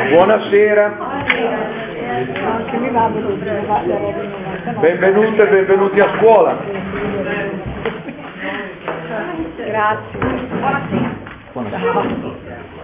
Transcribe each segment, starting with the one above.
Buonasera, benvenute e benvenuti a scuola. Grazie. Buonasera.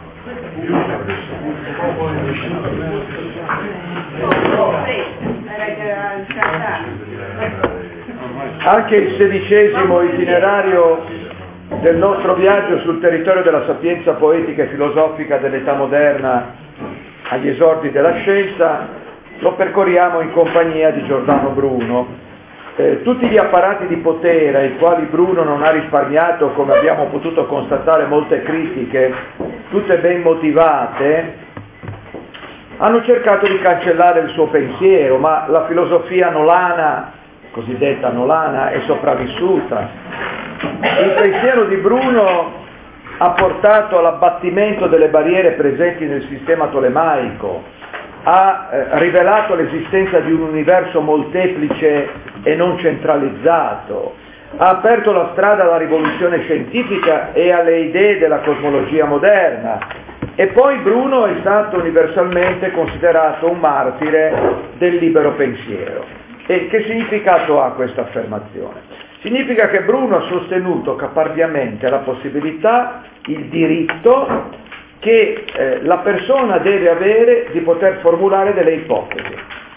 Anche il 16° itinerario del nostro viaggio sul territorio della sapienza poetica e filosofica dell'età moderna agli esordi della scienza lo percorriamo in compagnia di Giordano Bruno. Tutti gli apparati di potere ai quali Bruno non ha risparmiato, come abbiamo potuto constatare, molte critiche, tutte ben motivate, hanno cercato di cancellare il suo pensiero, ma la filosofia nolana, cosiddetta nolana, è sopravvissuta. Il pensiero di Bruno ha portato all'abbattimento delle barriere presenti nel sistema tolemaico, ha rivelato l'esistenza di un universo molteplice e non centralizzato, ha aperto la strada alla rivoluzione scientifica e alle idee della cosmologia moderna, e poi Bruno è stato universalmente considerato un martire del libero pensiero. E che significato ha questa affermazione? Significa che Bruno ha sostenuto caparbiamente la possibilità, il diritto che la persona deve avere di poter formulare delle ipotesi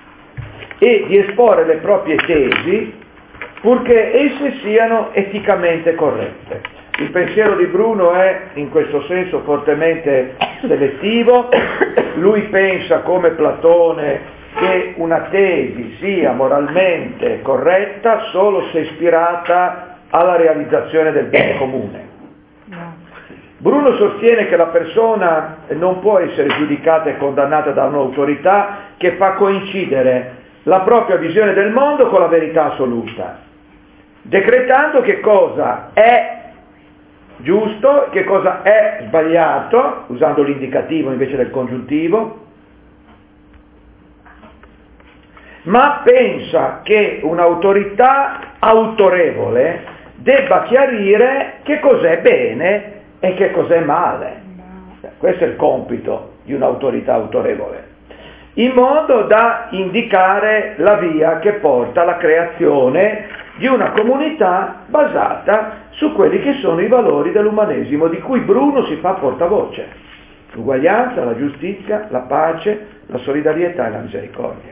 e di esporre le proprie tesi purché esse siano eticamente corrette. Il pensiero di Bruno è in questo senso fortemente selettivo. Lui pensa, come Platone, che una tesi sia moralmente corretta solo se ispirata alla realizzazione del bene comune. Bruno sostiene che la persona non può essere giudicata e condannata da un'autorità che fa coincidere la propria visione del mondo con la verità assoluta, decretando che cosa è giusto, che cosa è sbagliato, usando l'indicativo invece del congiuntivo, ma pensa che un'autorità autorevole debba chiarire che cos'è bene e che cos'è male. Questo è il compito di un'autorità autorevole, in modo da indicare la via che porta alla creazione di una comunità basata su quelli che sono i valori dell'umanesimo, di cui Bruno si fa portavoce: l'uguaglianza, la giustizia, la pace, la solidarietà e la misericordia.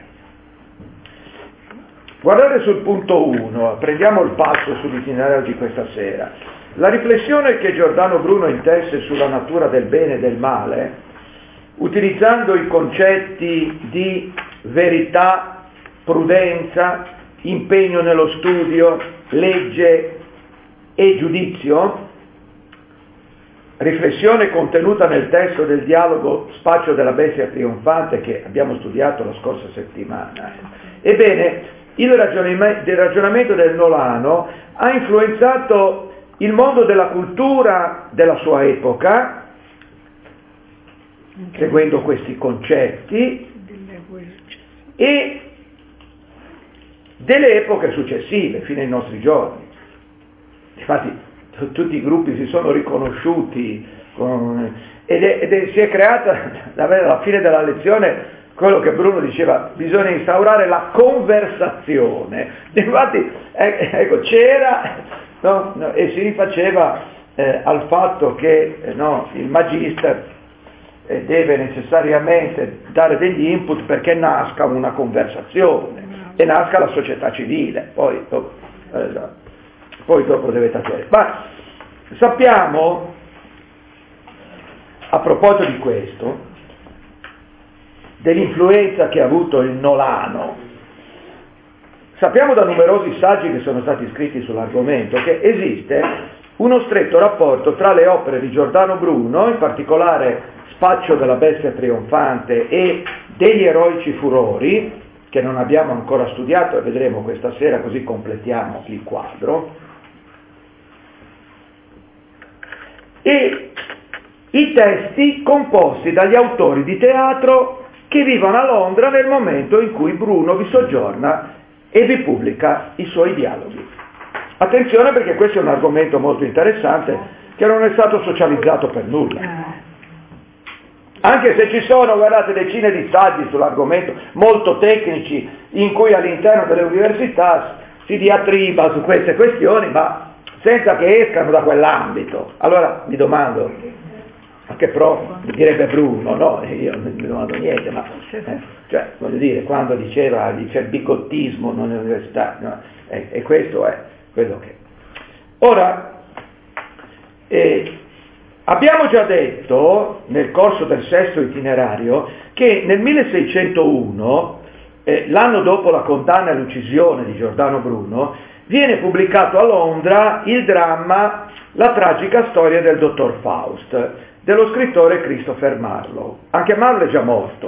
Guardate sul punto 1, prendiamo il passo sull'itinerario di questa sera. La riflessione che Giordano Bruno intesse sulla natura del bene e del male, utilizzando i concetti di verità, prudenza, impegno nello studio, legge e giudizio, riflessione contenuta nel testo del dialogo Spaccio della bestia trionfante che abbiamo studiato la scorsa settimana. Ebbene, il ragionamento del Nolano ha influenzato il mondo della cultura della sua epoca, seguendo questi concetti, e delle epoche successive, fino ai nostri giorni. Infatti tutti i gruppi si sono riconosciuti ed si è creata alla fine della lezione quello che Bruno diceva: bisogna instaurare la conversazione. Infatti ecco, c'era, e si rifaceva al fatto che il magister deve necessariamente dare degli input perché nasca una conversazione e nasca la società civile, poi dopo deve tacere. Ma sappiamo, a proposito di questo, dell'influenza che ha avuto il Nolano, sappiamo da numerosi saggi che sono stati scritti sull'argomento che esiste uno stretto rapporto tra le opere di Giordano Bruno, in particolare Spaccio della bestia trionfante e degli eroici furori, che non abbiamo ancora studiato e vedremo questa sera, così completiamo il quadro, e i testi composti dagli autori di teatro che vivono a Londra nel momento in cui Bruno vi soggiorna e vi pubblica i suoi dialoghi. Attenzione, perché questo è un argomento molto interessante che non è stato socializzato per nulla. Anche se ci sono, guardate, decine di saggi sull'argomento, molto tecnici, in cui all'interno delle università si diatriba su queste questioni, ma senza che escano da quell'ambito. Allora mi domando, ma che prof, direbbe Bruno, no? Io non mi domando niente, ma cioè, voglio dire, quando diceva c'è il bigottismo nell'università, no? E questo è quello che... Ora, abbiamo già detto nel corso del sesto itinerario che nel 1601, l'anno dopo la condanna e l'uccisione di Giordano Bruno, viene pubblicato a Londra il dramma La tragica storia del dottor Faust, dello scrittore Christopher Marlowe. Anche Marlowe è già morto,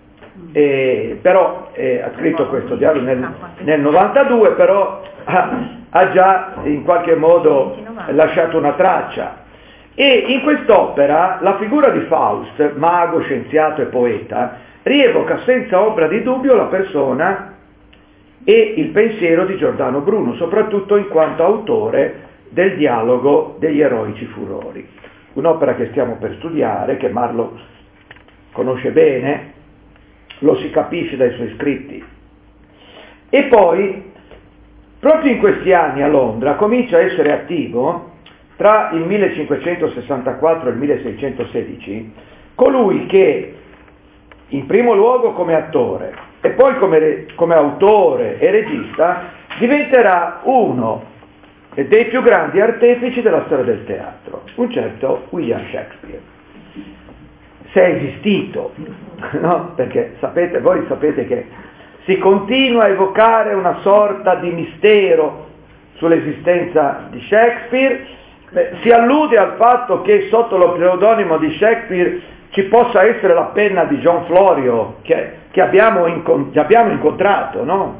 però ha scritto questo dialogo nel 92, però ha già in qualche modo lasciato una traccia. E in quest'opera la figura di Faust, mago, scienziato e poeta, rievoca senza ombra di dubbio la persona e il pensiero di Giordano Bruno, soprattutto in quanto autore del dialogo degli eroici furori. Un'opera che stiamo per studiare, che Marlowe conosce bene, lo si capisce dai suoi scritti. E poi, proprio in questi anni a Londra, comincia a essere attivo, tra il 1564 e il 1616, colui che, in primo luogo come attore e poi come autore e regista, diventerà uno dei più grandi artefici della storia del teatro, un certo William Shakespeare. Se è esistito, no? Perché voi sapete che si continua a evocare una sorta di mistero sull'esistenza di Shakespeare. Si allude al fatto che sotto lo pseudonimo di Shakespeare ci possa essere la penna di John Florio che abbiamo incontrato, no?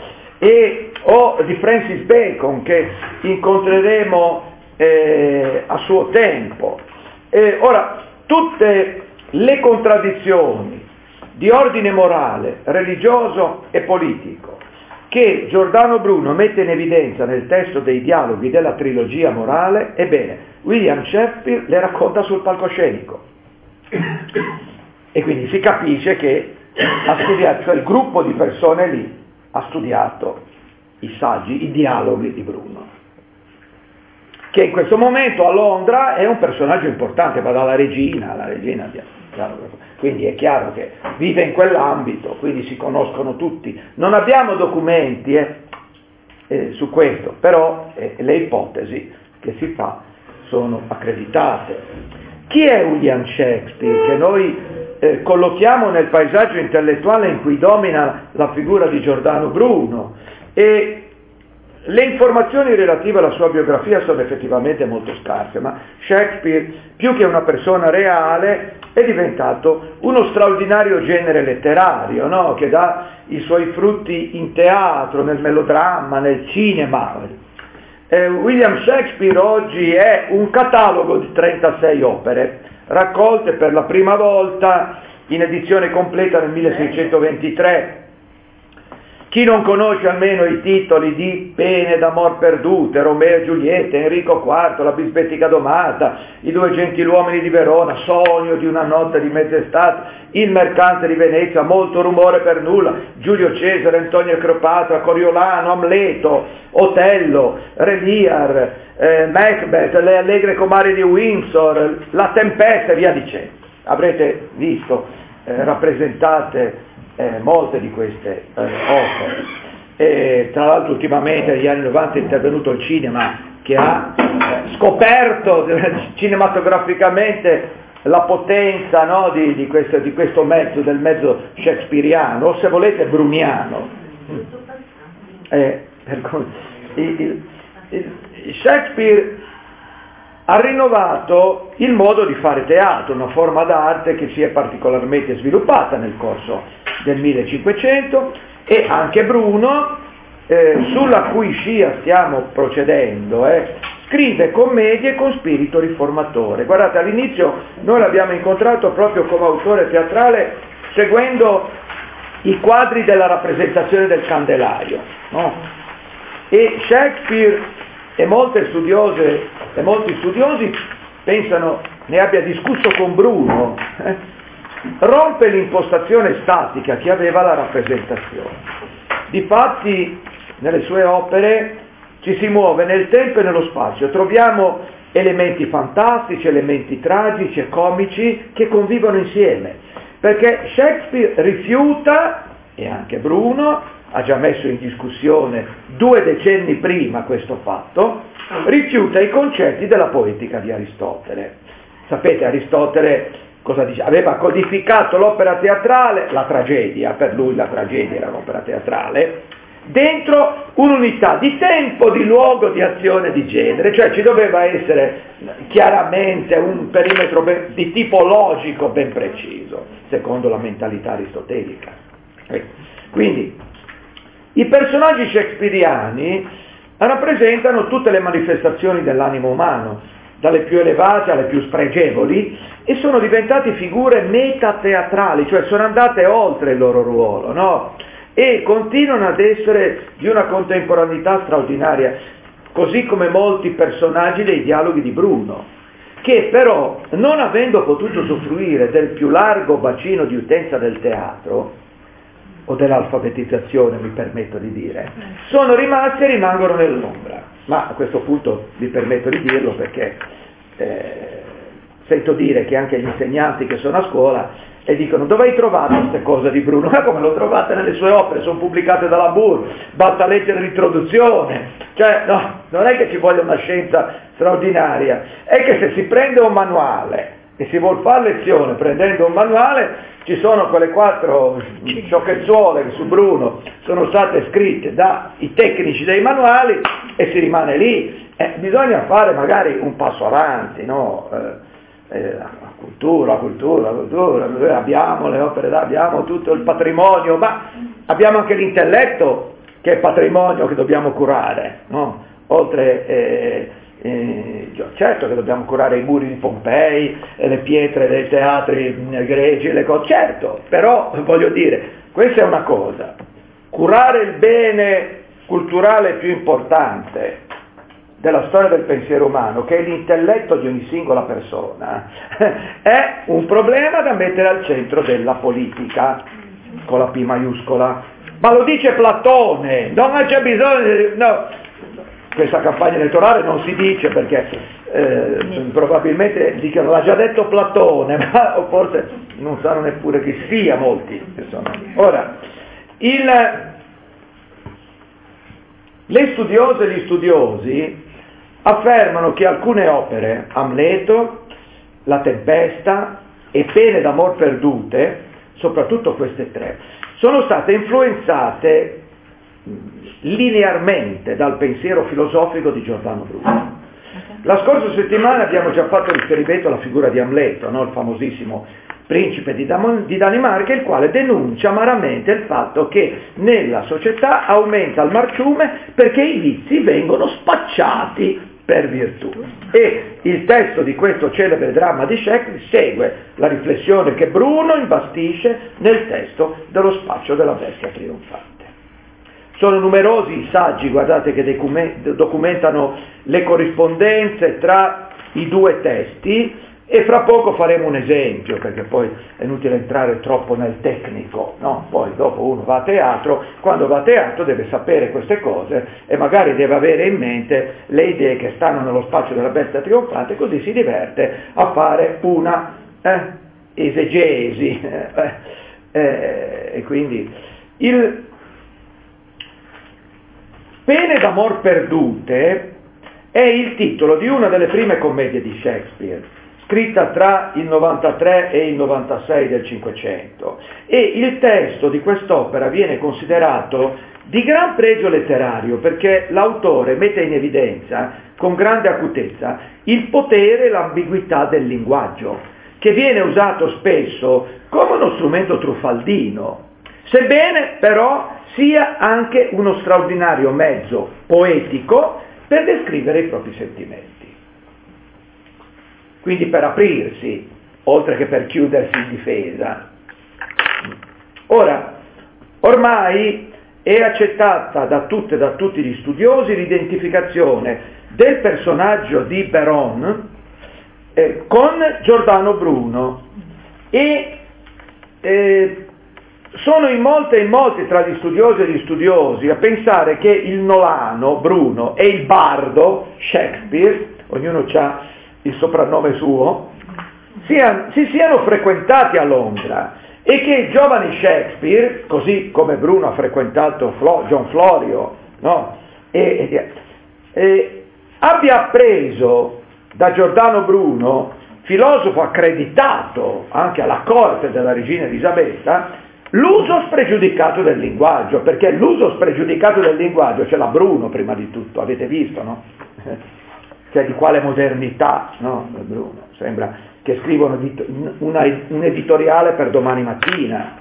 O di Francis Bacon che incontreremo a suo tempo. Ora, tutte le contraddizioni di ordine morale, religioso e politico che Giordano Bruno mette in evidenza nel testo dei dialoghi della trilogia morale, ebbene, William Shakespeare le racconta sul palcoscenico. E quindi si capisce che ha studiato, cioè il gruppo di persone lì ha studiato i saggi, i dialoghi di Bruno, che in questo momento a Londra è un personaggio importante, va dalla regina, quindi è chiaro che vive in quell'ambito, quindi si conoscono tutti. Non abbiamo documenti su questo, però le ipotesi che si fa sono accreditate. Chi è William Shakespeare, che noi collochiamo nel paesaggio intellettuale in cui domina la figura di Giordano Bruno? E le informazioni relative alla sua biografia sono effettivamente molto scarse, ma Shakespeare, più che una persona reale, è diventato uno straordinario genere letterario, no? Che dà i suoi frutti in teatro, nel melodramma, nel cinema. William Shakespeare oggi è un catalogo di 36 opere, raccolte per la prima volta in edizione completa nel 1623. Chi non conosce almeno i titoli di Pene d'amor perdute, Romeo e Giulietta, Enrico IV, La bisbetica domata, I due gentiluomini di Verona, Sogno di una notte di mezz'estate, Il mercante di Venezia, Molto rumore per nulla, Giulio Cesare, Antonio Cleopatra, Coriolano, Amleto, Otello, Re Lear, Macbeth, Le allegre comari di Windsor, La tempesta e via dicendo. Avrete visto rappresentate molte di queste opere. Tra l'altro ultimamente negli anni 90 è intervenuto il cinema che ha scoperto cinematograficamente la potenza, no, di questo mezzo, del mezzo shakespeariano, o se volete bruniano. Shakespeare ha rinnovato il modo di fare teatro, una forma d'arte che si è particolarmente sviluppata nel corso del 1500, e anche Bruno, sulla cui scia stiamo procedendo, scrive commedie con spirito riformatore. Guardate, all'inizio noi l'abbiamo incontrato proprio come autore teatrale seguendo i quadri della rappresentazione del Candelario, no? E Shakespeare e molti studiosi pensano ne abbia discusso con Bruno rompe l'impostazione statica che aveva la rappresentazione. Difatti, nelle sue opere ci si muove nel tempo e nello spazio, troviamo elementi fantastici, elementi tragici e comici che convivono insieme, perché Shakespeare rifiuta, e anche Bruno ha già messo in discussione 2 decenni prima questo fatto, rifiuta i concetti della poetica di Aristotele. Sapete, Aristotele cosa dice? Aveva codificato l'opera teatrale, la tragedia, per lui la tragedia era un'opera teatrale, dentro un'unità di tempo, di luogo, di azione, di genere, cioè ci doveva essere chiaramente un perimetro di tipo logico ben preciso, secondo la mentalità aristotelica. Quindi i personaggi shakespeariani rappresentano tutte le manifestazioni dell'animo umano, dalle più elevate alle più spregevoli, e sono diventati figure metateatrali, cioè sono andate oltre il loro ruolo, no? E continuano ad essere di una contemporaneità straordinaria, così come molti personaggi dei dialoghi di Bruno, che però, non avendo potuto usufruire del più largo bacino di utenza del teatro, o dell'alfabetizzazione, mi permetto di dire, sono rimasti e rimangono nell'ombra. Ma a questo punto mi permetto di dirlo perché sento dire che anche gli insegnanti che sono a scuola e dicono: dove hai trovato queste cose di Bruno? Ma come l'ho trovate nelle sue opere, sono pubblicate dalla Bur, basta leggere l'introduzione. Cioè, no, non è che ci voglia una scienza straordinaria, è che se si prende un manuale e si vuol fare lezione prendendo un manuale, ci sono quelle 4 sciocchezzuole che su Bruno sono state scritte dai tecnici dei manuali e si rimane lì. Bisogna fare magari un passo avanti, no? La cultura, abbiamo le opere d'arte, abbiamo tutto il patrimonio, ma abbiamo anche l'intelletto che è patrimonio che dobbiamo curare, no? Oltre, certo che dobbiamo curare i muri di Pompei, le pietre dei teatri greci, le cose, certo, però voglio dire, questa è una cosa, curare il bene culturale più importante della storia del pensiero umano, che è l'intelletto di ogni singola persona, è un problema da mettere al centro della politica, con la P maiuscola. Ma lo dice Platone, non c'è bisogno, no, questa campagna elettorale non si dice perché probabilmente dicono l'ha già detto Platone, ma o forse non sanno neppure chi sia molti. Insomma. Ora, le studiose e gli studiosi affermano che alcune opere, Amleto, La Tempesta e Pene d'amor perdute, soprattutto queste 3, sono state influenzate linearmente dal pensiero filosofico di Giordano Bruno. La scorsa settimana abbiamo già fatto riferimento alla figura di Amleto, no? Il famosissimo principe di Danimarca, il quale denuncia amaramente il fatto che nella società aumenta il marciume perché i vizi vengono spacciati per virtù. E il testo di questo celebre dramma di Shakespeare segue la riflessione che Bruno imbastisce nel testo dello spaccio della bestia trionfante. Sono numerosi i saggi, guardate, che documentano le corrispondenze tra i 2 testi, e fra poco faremo un esempio, perché poi è inutile entrare troppo nel tecnico, no? Poi dopo uno va a teatro, quando va a teatro deve sapere queste cose e magari deve avere in mente le idee che stanno nello spaccio della bestia trionfante, così si diverte a fare una esegesi. E quindi il Pene d'amor perdute è il titolo di una delle prime commedie di Shakespeare, scritta tra il 93 e il 96 del Cinquecento, e il testo di quest'opera viene considerato di gran pregio letterario perché l'autore mette in evidenza con grande acutezza il potere e l'ambiguità del linguaggio, che viene usato spesso come uno strumento truffaldino, sebbene però sia anche uno straordinario mezzo poetico per descrivere i propri sentimenti. Quindi per aprirsi, oltre che per chiudersi in difesa. Ora, ormai è accettata da tutte e da tutti gli studiosi l'identificazione del personaggio di Beron con Giordano Bruno, e sono in molti tra gli studiosi e gli studiosi a pensare che il nolano, Bruno, e il bardo, Shakespeare, ognuno ha il soprannome suo, si siano frequentati a Londra e che il giovane Shakespeare, così come Bruno ha frequentato John Florio, no? Abbia appreso da Giordano Bruno, filosofo accreditato anche alla corte della regina Elisabetta, l'uso spregiudicato del linguaggio, perché l'uso spregiudicato del linguaggio ce l'ha Bruno prima di tutto, avete visto, no? Cioè di quale modernità, no? Bruno, sembra che scrivono un editoriale per Domani Mattina,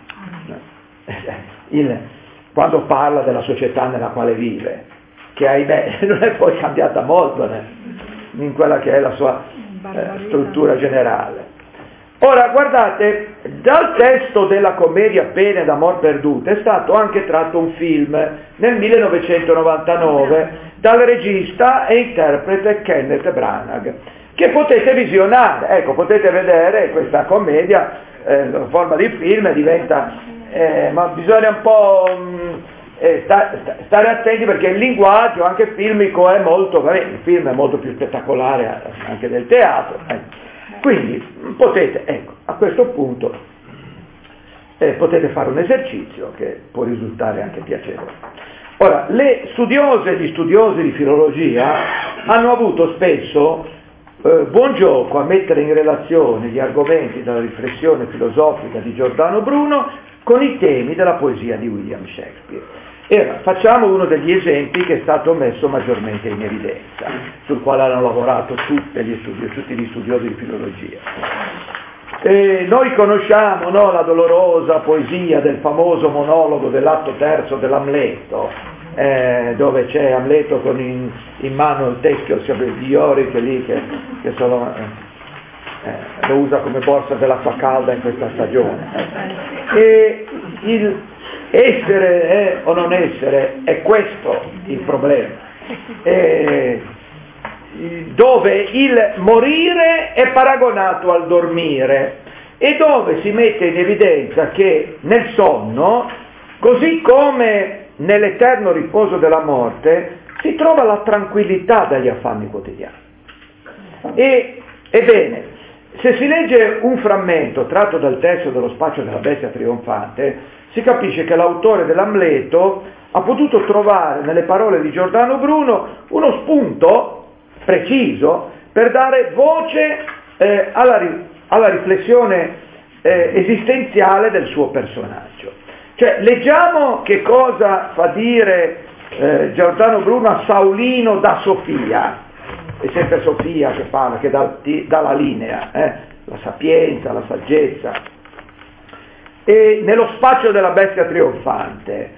quando parla della società nella quale vive, che ahimè non è poi cambiata molto in quella che è la sua struttura generale. Ora guardate, dal testo della commedia Pene d'amor perdute è stato anche tratto un film nel 1999 dal regista e interprete Kenneth Branagh, che potete visionare. Ecco, potete vedere questa commedia in forma di film, diventa, ma bisogna un po' stare attenti, perché il linguaggio anche filmico è molto, il film è molto più spettacolare anche del teatro, quindi potete, ecco, a questo punto potete fare un esercizio che può risultare anche piacevole. Ora, le studiose e gli studiosi di filologia hanno avuto spesso buon gioco a mettere in relazione gli argomenti della riflessione filosofica di Giordano Bruno con i temi della poesia di William Shakespeare. E facciamo uno degli esempi che è stato messo maggiormente in evidenza, sul quale hanno lavorato tutti gli studiosi di filologia. Noi conosciamo, no, la dolorosa poesia del famoso monologo dell'atto terzo dell'Amleto, dove c'è Amleto con in mano il teschio di Ioric lì che lo usa come borsa dell'acqua calda in questa stagione. E il essere o non essere è questo il problema, dove il morire è paragonato al dormire e dove si mette in evidenza che nel sonno, così come nell'eterno riposo della morte, si trova la tranquillità dagli affanni quotidiani. Ebbene, se si legge un frammento tratto dal testo dello Spaccio della bestia trionfante, si capisce che l'autore dell'Amleto ha potuto trovare nelle parole di Giordano Bruno uno spunto preciso per dare voce alla riflessione esistenziale del suo personaggio. Cioè, leggiamo che cosa fa dire Giordano Bruno a Saulino da Sofia, è sempre Sofia che parla, che dà la linea, la sapienza, la saggezza. E nello Spaccio della bestia trionfante,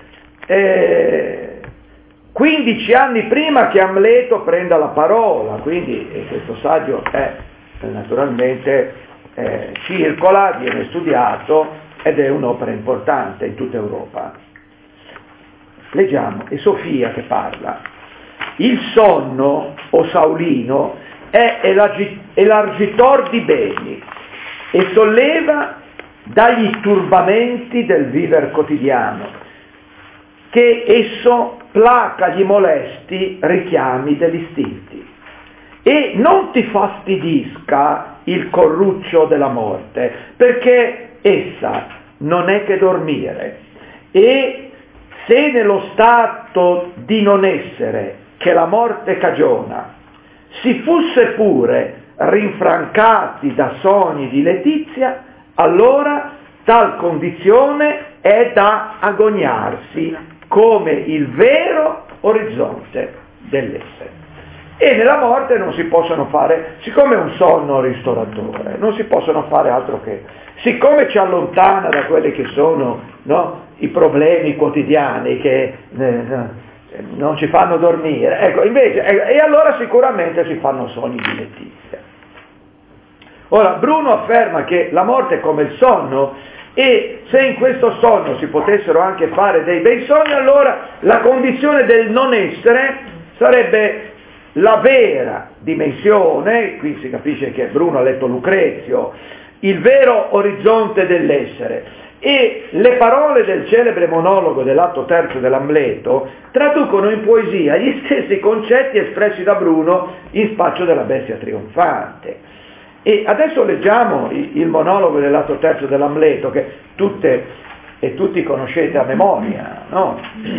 15 anni prima che Amleto prenda la parola, quindi questo saggio naturalmente circola, viene studiato ed è un'opera importante in tutta Europa. Leggiamo, è Sofia che parla. Il sonno, o Saulino, è elargitor di beni e solleva dagli turbamenti del viver quotidiano, che esso placa gli molesti richiami degli istinti e non ti fastidisca il corruccio della morte, perché essa non è che dormire, e se nello stato di non essere che la morte cagiona si fosse pure rinfrancati da sogni di letizia, allora tal condizione è da agognarsi come il vero orizzonte dell'essere. E nella morte non si possono fare, siccome è un sonno ristoratore, non si possono fare altro che, siccome ci allontana da quelli che sono, no, i problemi quotidiani che non ci fanno dormire, ecco, invece, e allora sicuramente si fanno sogni di letizia. Ora, Bruno afferma che la morte è come il sonno, e se in questo sonno si potessero anche fare dei bei sogni, allora la condizione del non essere sarebbe la vera dimensione, qui si capisce che Bruno ha letto Lucrezio, il vero orizzonte dell'essere, E le parole del celebre monologo dell'atto terzo dell'Amleto traducono in poesia gli stessi concetti espressi da Bruno in Spaccio della bestia trionfante. E adesso leggiamo il monologo dell'atto terzo dell'Amleto, che tutte e tutti conoscete a memoria, no?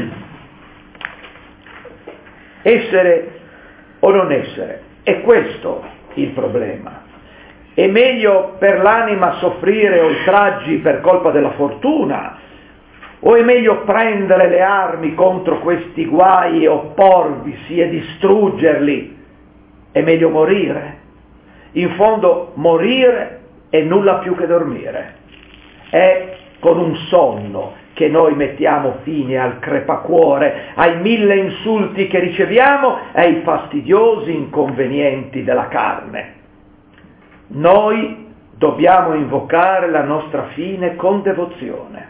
Essere o non essere, è questo il problema. È meglio per l'anima soffrire oltraggi per colpa della fortuna, o è meglio prendere le armi contro questi guai e opporvisi e distruggerli? È meglio morire. In fondo morire è nulla più che dormire. È con un sonno che noi mettiamo fine al crepacuore, ai 1000 insulti che riceviamo e ai fastidiosi inconvenienti della carne. Noi dobbiamo invocare la nostra fine con devozione.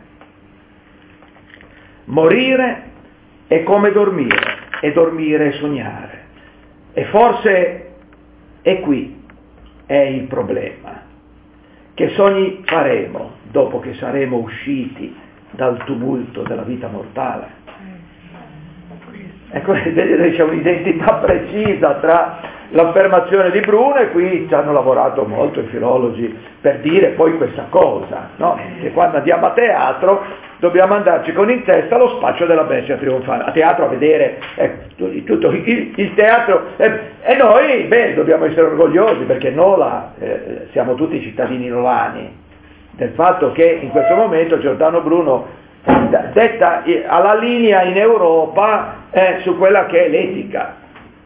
Morire è come dormire, e dormire è sognare. E forse è qui è il problema. Che sogni faremo dopo che saremo usciti dal tumulto della vita mortale? Ecco, vedete, c'è un'identità precisa tra l'affermazione di Bruno, e qui ci hanno lavorato molto i filologi per dire poi questa cosa, no? Che quando andiamo a teatro dobbiamo andarci con in testa lo spaccio della bestia trionfante, a teatro a vedere tutto il teatro, e noi dobbiamo essere orgogliosi, perché Nola, siamo tutti cittadini nolani, del fatto che in questo momento Giordano Bruno detta alla linea in Europa su quella che è l'etica.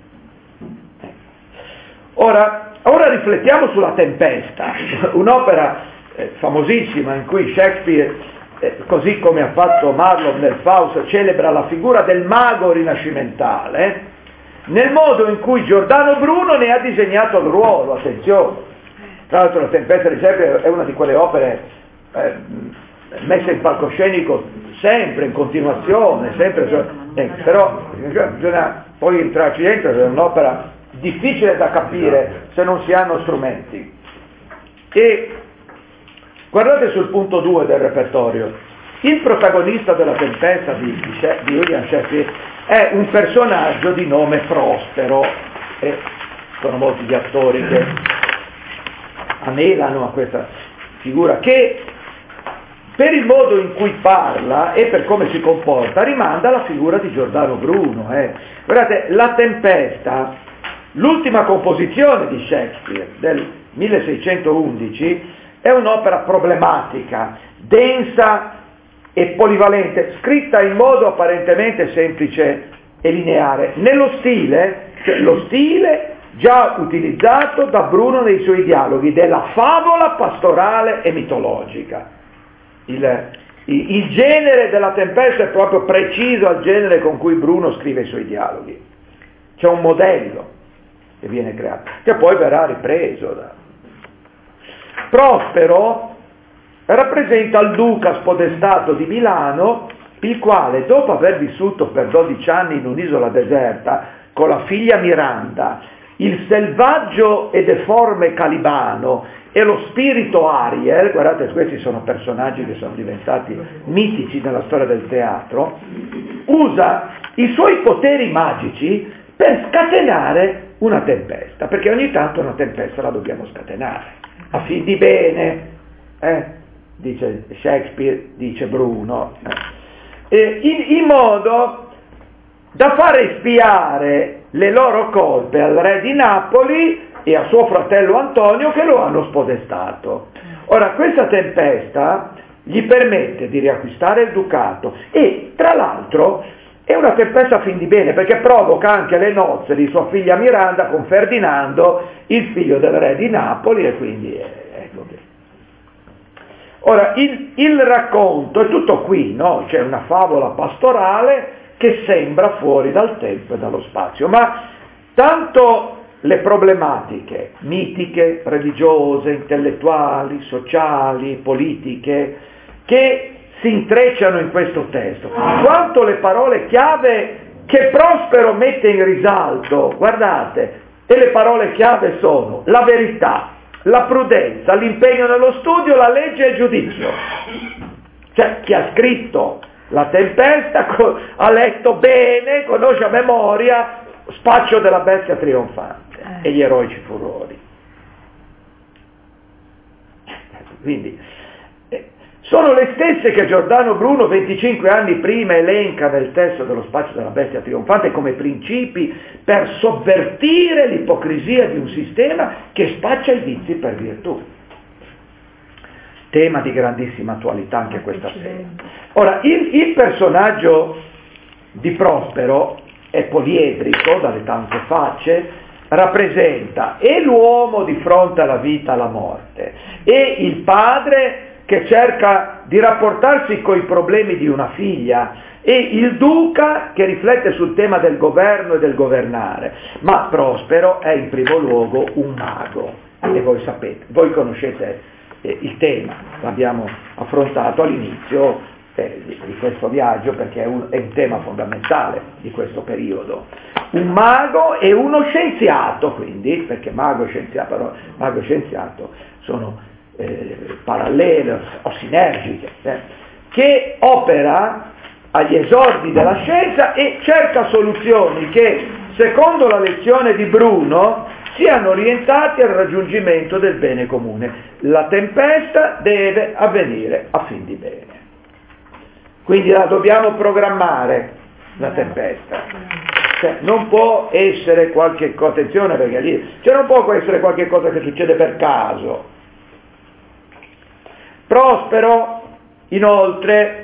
Ora riflettiamo sulla Tempesta, un'opera famosissima in cui Shakespeare, così come ha fatto Marlowe nel Faust, celebra la figura del mago rinascimentale, nel modo in cui Giordano Bruno ne ha disegnato il ruolo. Attenzione, tra l'altro la Tempesta di Shakespeare è una di quelle opere messe in palcoscenico sempre, in continuazione, sempre, però bisogna poi entrarci dentro, è un'opera difficile da capire se non si hanno strumenti. E guardate sul punto 2 del repertorio, il protagonista della Tempesta di William Shakespeare è un personaggio di nome Prospero, e sono molti gli attori che anelano a questa figura, che per il modo in cui parla e per come si comporta rimanda alla figura di Giordano Bruno. Guardate, la Tempesta, l'ultima composizione di Shakespeare del 1611, è un'opera problematica, densa e polivalente, scritta in modo apparentemente semplice e lineare, nello stile, cioè lo stile già utilizzato da Bruno nei suoi dialoghi, della favola pastorale e mitologica. Il genere della Tempesta è proprio preciso al genere con cui Bruno scrive i suoi dialoghi. C'è un modello che viene creato, che poi verrà ripreso. Prospero rappresenta il duca spodestato di Milano, il quale, dopo aver vissuto per 12 anni in un'isola deserta con la figlia Miranda, il selvaggio e deforme Calibano e lo spirito Ariel, guardate, questi sono personaggi che sono diventati mitici nella storia del teatro, usa i suoi poteri magici per scatenare una tempesta, perché ogni tanto una tempesta la dobbiamo scatenare a fin di bene, dice Shakespeare, dice Bruno, in modo da fare espiare le loro colpe al re di Napoli e a suo fratello Antonio, che lo hanno spodestato. Ora, questa tempesta gli permette di riacquistare il ducato e, tra l'altro, è una tempesta a fin di bene, perché provoca anche le nozze di sua figlia Miranda con Ferdinando, il figlio del re di Napoli, e quindi ecco che. Ora, il racconto è tutto qui, no? C'è una favola pastorale che sembra fuori dal tempo e dallo spazio, ma tanto le problematiche mitiche, religiose, intellettuali, sociali, politiche, che si intrecciano in questo testo, quanto le parole chiave che Prospero mette in risalto, guardate, e le parole chiave sono la verità, la prudenza, l'impegno nello studio, la legge e il giudizio. Cioè, chi ha scritto La Tempesta ha letto bene, conosce a memoria Spaccio della bestia trionfante e gli eroici furori. Quindi sono le stesse che Giordano Bruno 25 anni prima elenca nel testo dello Spaccio della bestia trionfante come principi per sovvertire l'ipocrisia di un sistema che spaccia i vizi per virtù. Tema di grandissima attualità anche questa sera. Ora, il personaggio di Prospero è poliedrico dalle tante facce, rappresenta e l'uomo di fronte alla vita e alla morte e il padre che cerca di rapportarsi con i problemi di una figlia e il duca che riflette sul tema del governo e del governare. Ma Prospero è in primo luogo un mago e voi sapete, voi conoscete il tema, l'abbiamo affrontato all'inizio di questo viaggio perché è un tema fondamentale di questo periodo. Un mago e uno scienziato, quindi, perché mago e scienziato sono parallele o sinergiche, che opera agli esordi della scienza e cerca soluzioni che, secondo la lezione di Bruno, siano orientati al raggiungimento del bene comune. La tempesta deve avvenire a fin di bene. Quindi la dobbiamo programmare, la tempesta. Cioè, non può essere qualche cosa, attenzione perché lì, non può essere qualche cosa che succede per caso. Prospero, inoltre,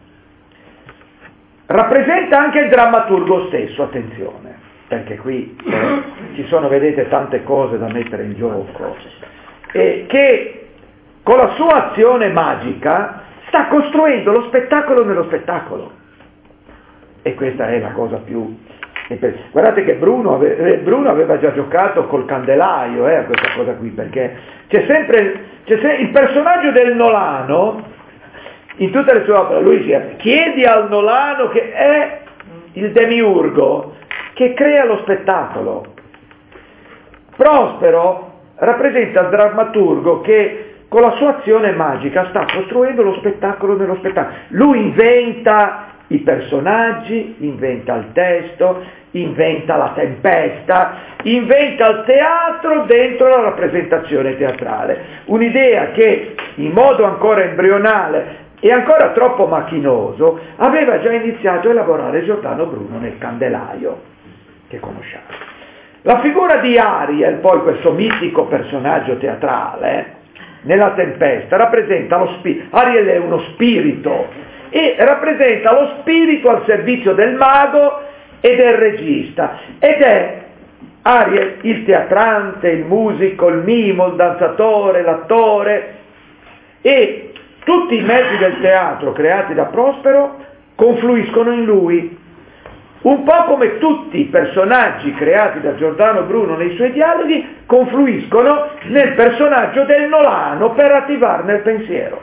rappresenta anche il drammaturgo stesso, attenzione, perché qui ci sono, vedete, tante cose da mettere in gioco, e che con la sua azione magica sta costruendo lo spettacolo nello spettacolo. E questa è la cosa più... Guardate che Bruno aveva già giocato col candelaio a questa cosa qui, perché c'è sempre il personaggio del Nolano, in tutte le sue opere, lui chiedi al Nolano, che è il demiurgo, che crea lo spettacolo. Prospero rappresenta il drammaturgo che con la sua azione magica sta costruendo lo spettacolo nello spettacolo. Lui inventa i personaggi, inventa il testo, inventa la tempesta, inventa il teatro dentro la rappresentazione teatrale. Un'idea che in modo ancora embrionale e ancora troppo macchinoso aveva già iniziato a elaborare Giordano Bruno nel Candelaio, che conosciamo. La figura di Ariel, poi questo mitico personaggio teatrale, nella tempesta rappresenta lo spirito. Ariel è uno spirito e rappresenta lo spirito al servizio del mago e del regista, ed è Ariel il teatrante, il musico, il mimo, il danzatore, l'attore, e tutti i mezzi del teatro creati da Prospero confluiscono in lui, un po' come tutti i personaggi creati da Giordano Bruno nei suoi dialoghi confluiscono nel personaggio del Nolano per attivarne il pensiero.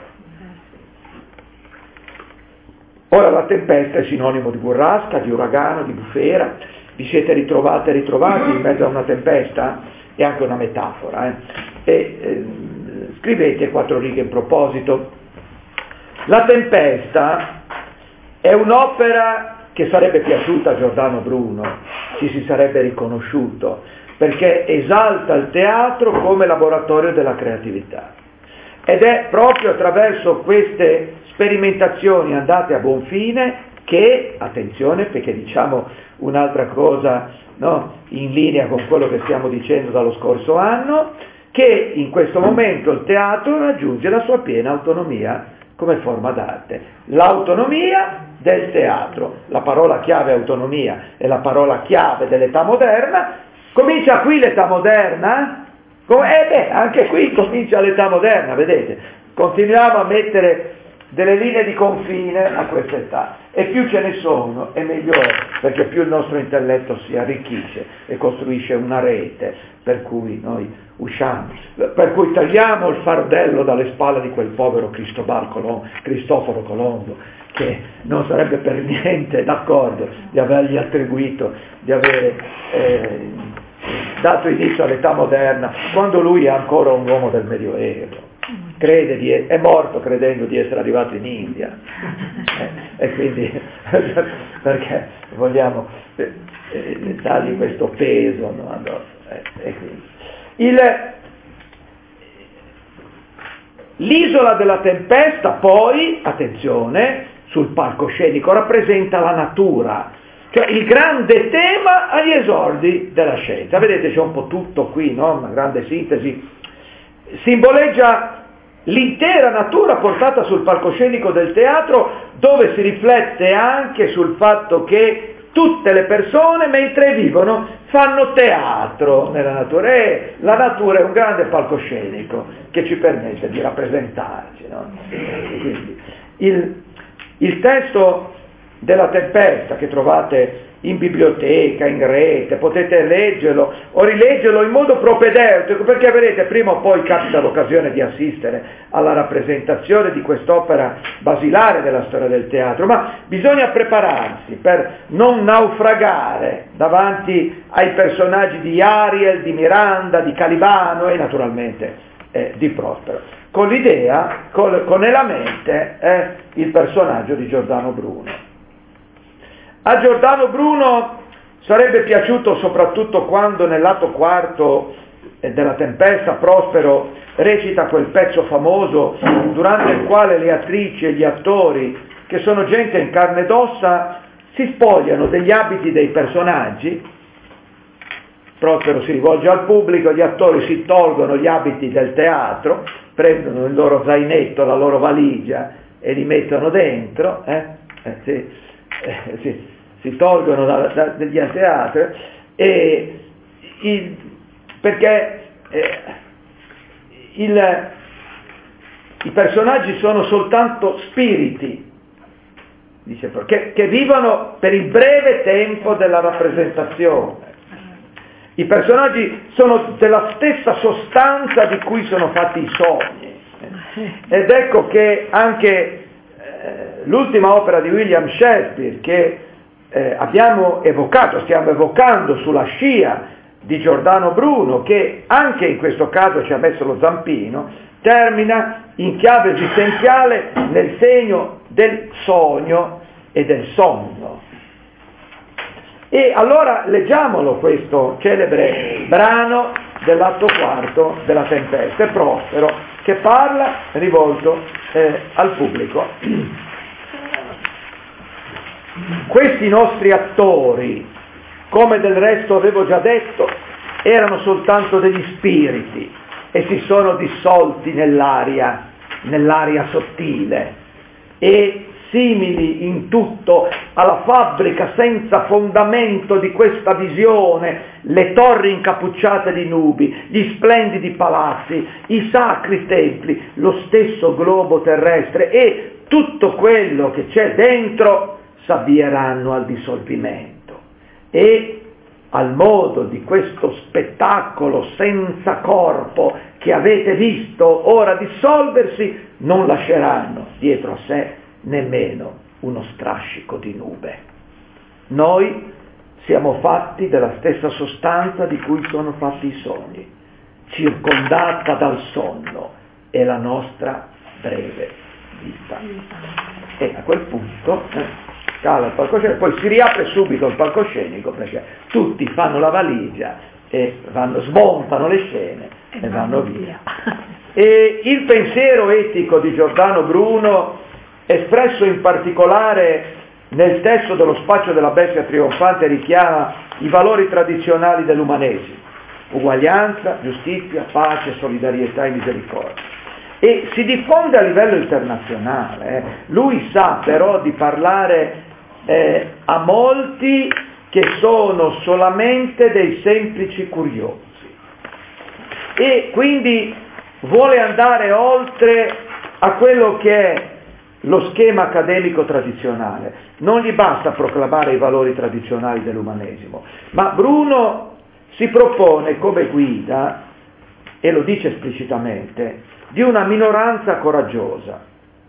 Ora la tempesta è sinonimo di burrasca, di uragano, di bufera. Vi siete ritrovati in mezzo a una tempesta? È anche una metafora. Scrivete 4 righe in proposito. La tempesta è un'opera che sarebbe piaciuta a Giordano Bruno, ci si sarebbe riconosciuto, perché esalta il teatro come laboratorio della creatività. Ed è proprio attraverso queste sperimentazioni andate a buon fine che, attenzione, perché diciamo un'altra cosa, no, in linea con quello che stiamo dicendo dallo scorso anno, che in questo momento il teatro raggiunge la sua piena autonomia come forma d'arte. L'autonomia del teatro, la parola chiave autonomia è la parola chiave dell'età moderna. Comincia qui l'età moderna? Anche qui comincia l'età moderna, vedete? Continuiamo a mettere delle linee di confine a questa età, e più ce ne sono e meglio è, perché più il nostro intelletto si arricchisce e costruisce una rete per cui noi usciamo, per cui tagliamo il fardello dalle spalle di quel povero Cristoforo Colombo, che non sarebbe per niente d'accordo di avergli attribuito di avere dato inizio all'età moderna quando lui è ancora un uomo del Medioevo. è morto credendo di essere arrivato in India, e quindi perché vogliamo dargli questo peso, no? Allora, e quindi. L'isola della tempesta poi, attenzione, sul palcoscenico rappresenta la natura, cioè il grande tema agli esordi della scienza. Vedete, c'è un po' tutto qui, no? Una grande sintesi. Simboleggia l'intera natura portata sul palcoscenico del teatro, dove si riflette anche sul fatto che tutte le persone, mentre vivono, fanno teatro nella natura, e la natura è un grande palcoscenico che ci permette di rappresentarci, no? Quindi, il testo della tempesta che trovate in biblioteca, in rete, potete leggerlo o rileggerlo in modo propedeutico, perché vedete, prima o poi capita l'occasione di assistere alla rappresentazione di quest'opera basilare della storia del teatro, ma bisogna prepararsi per non naufragare davanti ai personaggi di Ariel, di Miranda, di Calivano e naturalmente di Prospero, con l'idea, con nella mente il personaggio di Giordano Bruno. A Giordano Bruno sarebbe piaciuto, soprattutto quando nell'atto quarto della tempesta Prospero recita quel pezzo famoso durante il quale le attrici e gli attori, che sono gente in carne ed ossa, si spogliano degli abiti dei personaggi. Prospero si rivolge al pubblico, gli attori si tolgono gli abiti del teatro, prendono il loro zainetto, la loro valigia e li mettono dentro, si tolgono dagli teatri, perché i personaggi sono soltanto spiriti, dice, che vivono per il breve tempo della rappresentazione. I personaggi sono della stessa sostanza di cui sono fatti i sogni, ed ecco che anche l'ultima opera di William Shakespeare, che stiamo evocando sulla scia di Giordano Bruno, che anche in questo caso ci ha messo lo zampino, termina in chiave esistenziale nel segno del sogno e del sonno. E allora leggiamolo questo celebre brano dell'atto quarto della tempesta, Prospero, che parla rivolto al pubblico. Questi nostri attori, come del resto avevo già detto, erano soltanto degli spiriti e si sono dissolti nell'aria sottile, e simili in tutto alla fabbrica senza fondamento di questa visione, le torri incappucciate di nubi, gli splendidi palazzi, i sacri templi, lo stesso globo terrestre e tutto quello che c'è dentro s'avvieranno al dissolvimento, e al modo di questo spettacolo senza corpo che avete visto ora dissolversi, non lasceranno dietro a sé nemmeno uno strascico di nube. Noi siamo fatti della stessa sostanza di cui sono fatti i sogni, circondata dal sonno è la nostra breve vita. E a quel punto cala il palcoscenico, poi si riapre subito il palcoscenico, perché tutti fanno la valigia e smontano le scene e vanno via. E il pensiero etico di Giordano Bruno, espresso in particolare nel testo dello Spaccio della bestia trionfante, richiama i valori tradizionali dell'umanesimo: uguaglianza, giustizia, pace, solidarietà e misericordia. E si diffonde a livello internazionale. Lui sa però di parlare a molti che sono solamente dei semplici curiosi, e quindi vuole andare oltre a quello che è lo schema accademico tradizionale. Non gli basta proclamare i valori tradizionali dell'umanesimo, ma Bruno si propone come guida, e lo dice esplicitamente, di una minoranza coraggiosa.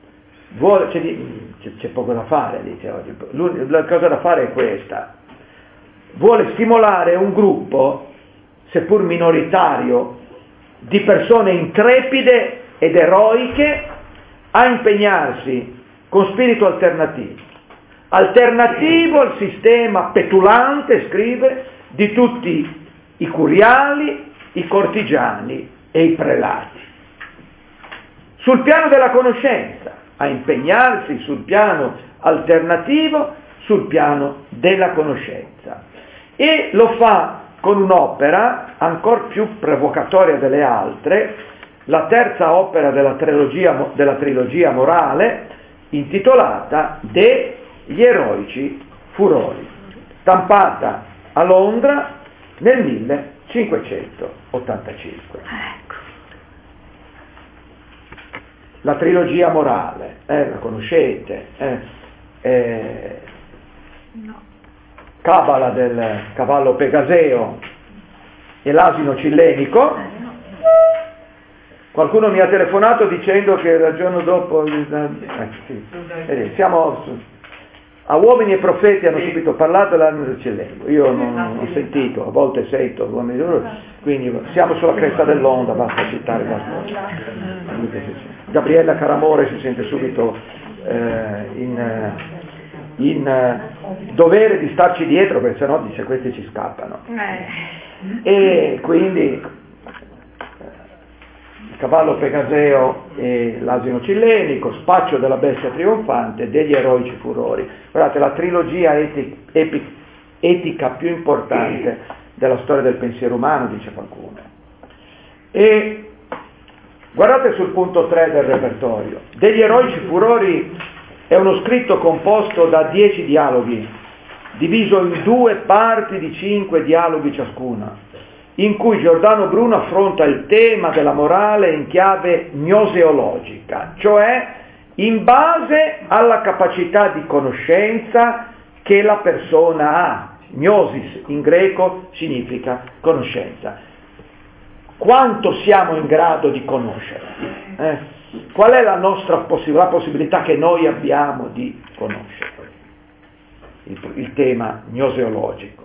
C'è poco da fare, dice oggi. La cosa da fare è questa: vuole stimolare un gruppo, seppur minoritario, di persone intrepide ed eroiche a impegnarsi con spirito alternativo al sistema petulante, scrive, di tutti i curiali, i cortigiani e i prelati. Sul piano della conoscenza, a impegnarsi sul piano alternativo, sul piano della conoscenza. E lo fa con un'opera ancora più provocatoria delle altre, la terza opera della trilogia morale, intitolata Degli eroici furori, stampata a Londra nel 1585. La trilogia morale, la conoscete? No. Cabala del cavallo Pegaseo e l'asino cillenico. Qualcuno mi ha telefonato dicendo che il giorno dopo siamo a uomini e profeti hanno subito parlato dell'asino del cillenico. Io non ho sentito, a volte sento uomini, quindi siamo sulla cresta dell'onda, basta citare la storia. Gabriella Caramore si sente subito in dovere di starci dietro, perché sennò dice questi ci scappano. E quindi il cavallo Pegaseo e l'asino cillenico, spaccio della bestia trionfante, degli eroici furori. Guardate, la trilogia etica più importante della storia del pensiero umano, dice qualcuno. E guardate sul punto 3 del repertorio. Degli eroici furori è uno scritto composto da 10 dialoghi, diviso in 2 parti di 5 dialoghi ciascuna, in cui Giordano Bruno affronta il tema della morale in chiave gnoseologica, cioè in base alla capacità di conoscenza che la persona ha. Gnosis in greco significa conoscenza. Quanto siamo in grado di conoscere? Qual è la nostra la possibilità che noi abbiamo di conoscere? Il tema gnoseologico.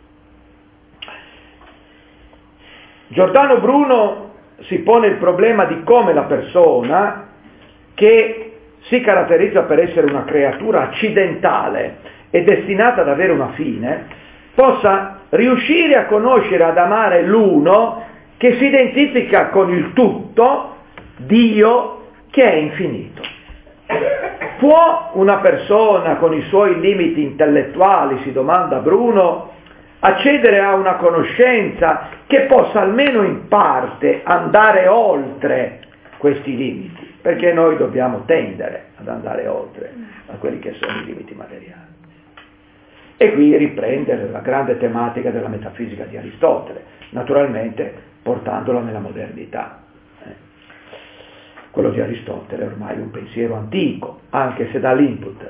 Giordano Bruno si pone il problema di come la persona, che si caratterizza per essere una creatura accidentale e destinata ad avere una fine, possa riuscire a conoscere, ad amare l'uno che si identifica con il tutto, Dio, che è infinito. Può una persona con i suoi limiti intellettuali, si domanda Bruno, accedere a una conoscenza che possa almeno in parte andare oltre questi limiti? Perché noi dobbiamo tendere ad andare oltre a quelli che sono i limiti materiali. E qui riprende la grande tematica della metafisica di Aristotele, naturalmente portandola nella modernità. Quello di Aristotele è ormai un pensiero antico, anche se dà l'input.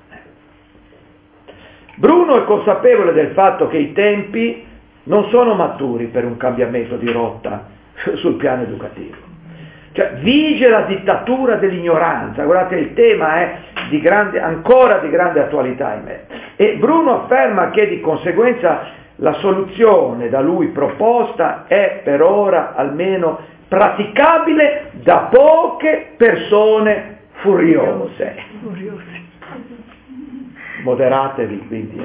Bruno è consapevole del fatto che i tempi non sono maturi per un cambiamento di rotta sul piano educativo. Cioè, vige la dittatura dell'ignoranza. Guardate, il tema è ancora di grande attualità, ahimè. E Bruno afferma che di conseguenza la soluzione da lui proposta è per ora almeno praticabile da poche persone furiose. Moderatevi quindi.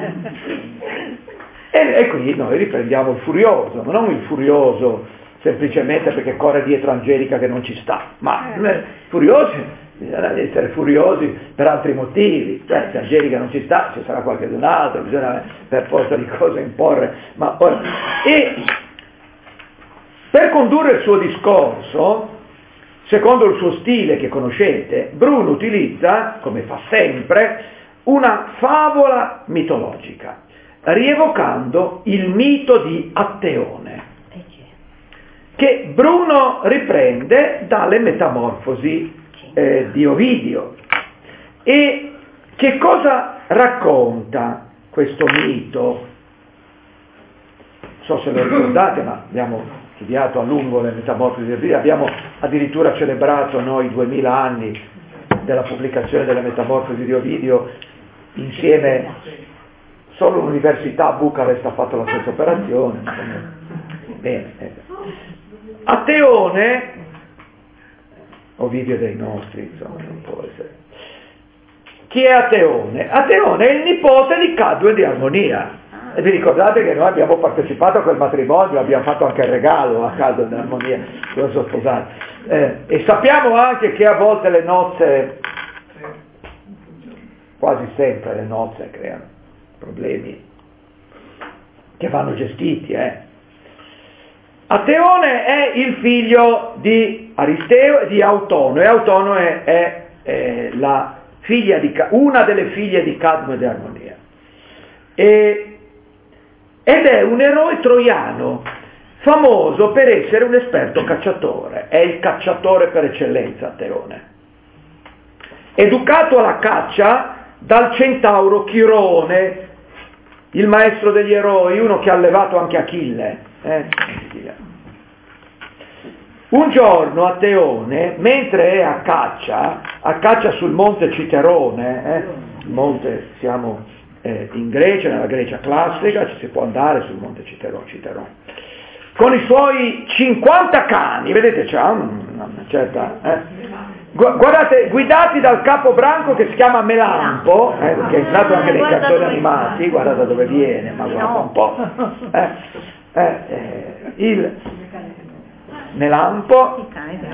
E qui noi riprendiamo il furioso, ma non il furioso semplicemente perché corre dietro Angelica che non ci sta, ma furiosi, bisogna essere furiosi per altri motivi. Cioè, se Angelica non ci sta, ci sarà qualcun altro, bisogna per forza di cose imporre. E per condurre il suo discorso, secondo il suo stile che conoscete, Bruno utilizza, come fa sempre, una favola mitologica, rievocando il mito di Atteone, che Bruno riprende dalle Metamorfosi di Ovidio. E che cosa racconta questo mito? Non so se lo ricordate, ma abbiamo studiato a lungo le Metamorfosi di Ovidio, abbiamo addirittura celebrato noi 2000 anni della pubblicazione delle Metamorfosi di Ovidio insieme. Solo l'Università a Bucarest ha fatto la stessa operazione. Bene. Atteone Ovidio dei nostri, insomma, non può essere. Chi è Ateone? Ateone è il nipote di Cadmo e di Armonia. E vi ricordate che noi abbiamo partecipato a quel matrimonio, abbiamo fatto anche il regalo a Cadmo e di Armonia, dove sono sposati. E sappiamo anche che a volte le nozze, quasi sempre le nozze creano problemi che vanno gestiti. Ateone è il figlio di Aristeo e di Autono, e Autono è la figlia una delle figlie di Cadmo e di Armonia. Ed è un eroe troiano, famoso per essere un esperto cacciatore, è il cacciatore per eccellenza Ateone. Educato alla caccia dal centauro Chirone, il maestro degli eroi, uno che ha allevato anche Achille. Un giorno Ateone, mentre è a caccia sul monte Citerone, il monte, siamo in Grecia, nella Grecia classica, ci si può andare sul monte Citerone, con i suoi 50 cani, vedete, c'ha una certa... Guardate, guidati dal capobranco che si chiama Melampo, che è entrato anche nei cartoni animati, guardate da dove viene, ma guarda un po'. Il Melampo.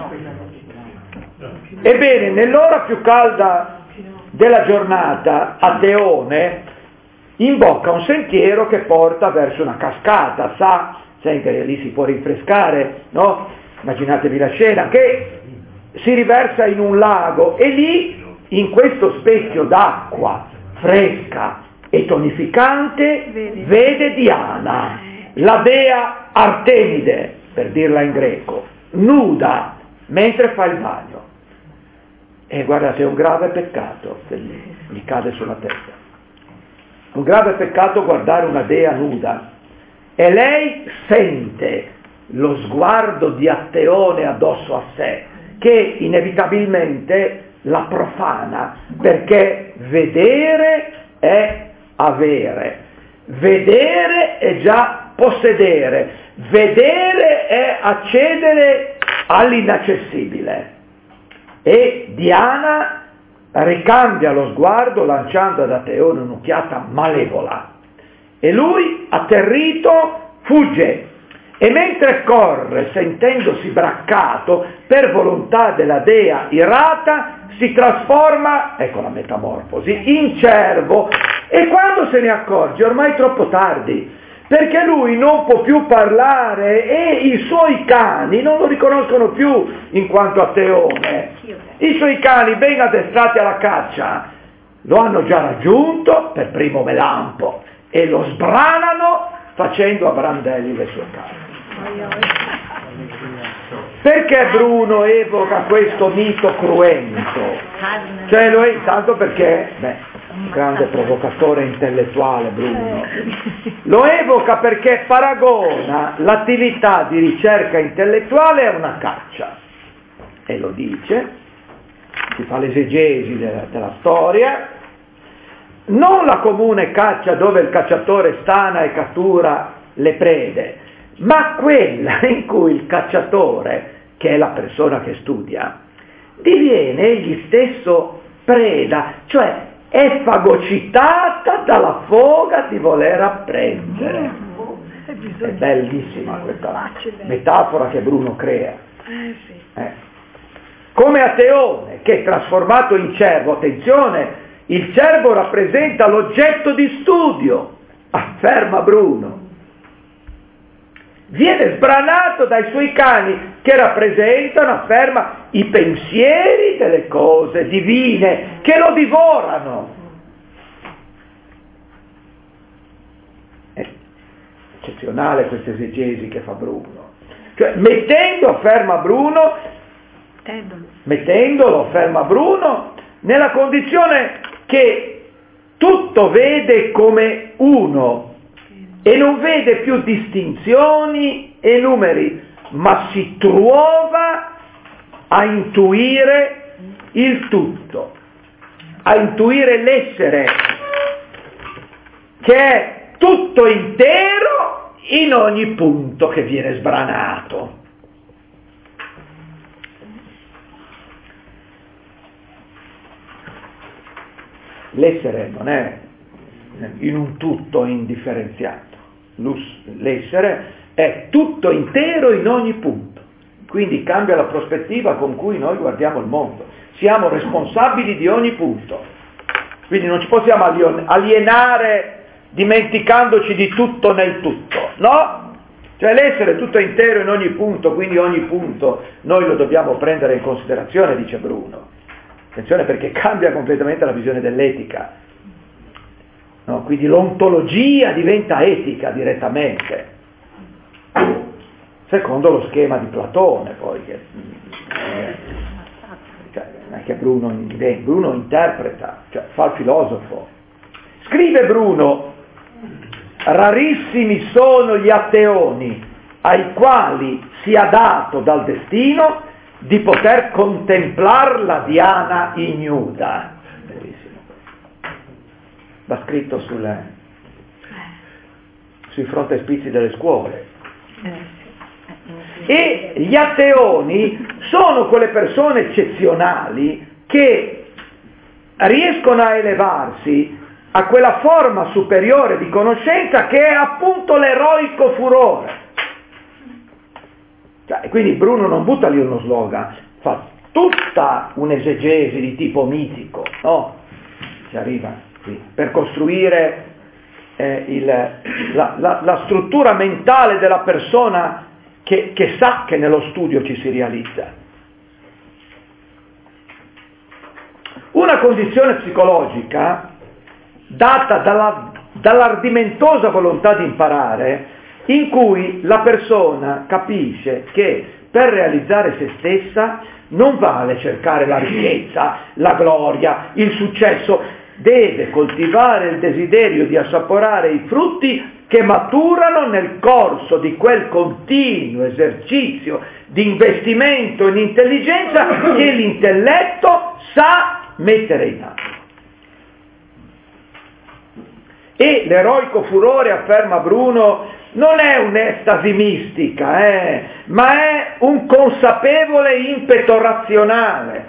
Ebbene, nell'ora più calda della giornata, Ateone imbocca un sentiero che porta verso una cascata, sai che lì si può rinfrescare, no? Immaginatevi la scena, che si riversa in un lago, e lì, in questo specchio d'acqua fresca e tonificante, vede Diana, la dea Artemide, per dirla in greco, nuda, mentre fa il bagno. E guardate, è un grave peccato che gli cade sulla testa. Un grave peccato guardare una dea nuda. E lei sente lo sguardo di Ateone addosso a sé, che inevitabilmente la profana, perché vedere è avere, vedere è già possedere, vedere è accedere all'inaccessibile. E Diana ricambia lo sguardo lanciando ad Ateone un'occhiata malevola, e lui, atterrito, fugge. E mentre corre, sentendosi braccato per volontà della dea irata, si trasforma, ecco la metamorfosi, in cervo, e quando se ne accorge ormai è troppo tardi, perché lui non può più parlare e i suoi cani non lo riconoscono più in quanto Ateone. I suoi cani, ben addestrati alla caccia, lo hanno già raggiunto, per primo Melampo, e lo sbranano facendo a brandelli le sue carni. Perché Bruno evoca questo mito cruento? Cioè lo è intanto perché, grande provocatore intellettuale Bruno, lo evoca perché paragona l'attività di ricerca intellettuale a una caccia, e lo dice, si fa l'esegesi della storia, non la comune caccia dove il cacciatore stana e cattura le prede, ma quella in cui il cacciatore, che è la persona che studia, diviene egli stesso preda, cioè è fagocitata dalla foga di voler apprendere. È bellissima questa metafora che Bruno crea. Come Ateone, che è trasformato in cervo, attenzione, il cervo rappresenta l'oggetto di studio, afferma Bruno. Viene sbranato dai suoi cani che rappresentano, afferma, i pensieri delle cose divine che lo divorano. È eccezionale questa esegesi che fa Bruno. Cioè, mettendolo, afferma Bruno, nella condizione che tutto vede come uno, e non vede più distinzioni e numeri, ma si trova a intuire il tutto, a intuire l'essere, che è tutto intero in ogni punto che viene sbranato. l'essere non è in un tutto indifferenziato, l'essere è tutto intero in ogni punto, quindi cambia la prospettiva con cui noi guardiamo il mondo, siamo responsabili di ogni punto, quindi non ci possiamo alienare dimenticandoci di tutto nel tutto, no? Cioè l'essere tutto intero in ogni punto, quindi ogni punto noi lo dobbiamo prendere in considerazione, dice Bruno. Attenzione, perché cambia completamente la visione dell'etica. No? Quindi l'ontologia diventa etica direttamente, secondo lo schema di Platone, poi non è che Bruno interpreta, cioè fa il filosofo. Scrive Bruno: rarissimi sono gli ateoni ai quali sia dato dal destino di poter contemplare la Diana ignuda. Bellissimo. Va scritto sui frontespizi delle scuole. E gli ateoni sono quelle persone eccezionali che riescono a elevarsi a quella forma superiore di conoscenza che è appunto l'eroico furore. Cioè, quindi Bruno non butta lì uno slogan, fa tutta un'esegesi di tipo mitico, no? Si arriva qui, per costruire la struttura mentale della persona che sa che nello studio ci si realizza. Una condizione psicologica data dall'ardimentosa volontà di imparare, in cui la persona capisce che per realizzare se stessa non vale cercare la ricchezza, la gloria, il successo, deve coltivare il desiderio di assaporare i frutti che maturano nel corso di quel continuo esercizio di investimento in intelligenza che l'intelletto sa mettere in atto. E l'eroico furore, afferma Bruno, non è un'estasi mistica, ma è un consapevole impeto razionale.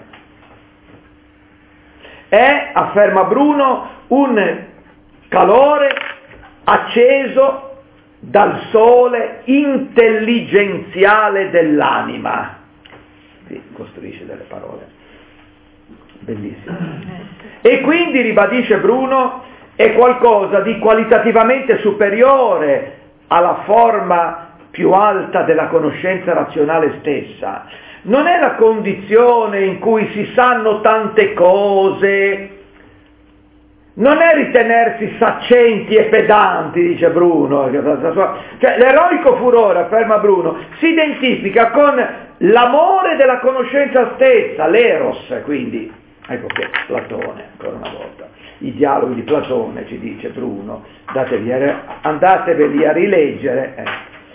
È, afferma Bruno, un calore acceso dal sole intelligenziale dell'anima. Sì, costruisce delle parole bellissime. E quindi, ribadisce Bruno, è qualcosa di qualitativamente superiore alla forma più alta della conoscenza razionale stessa. Non è la condizione in cui si sanno tante cose, non è ritenersi saccenti e pedanti, dice Bruno. Cioè, l'eroico furore, afferma Bruno, si identifica con l'amore della conoscenza stessa, l'eros, quindi, ecco che Platone, ancora una volta. I dialoghi di Platone, ci dice Bruno, andateveli a rileggere.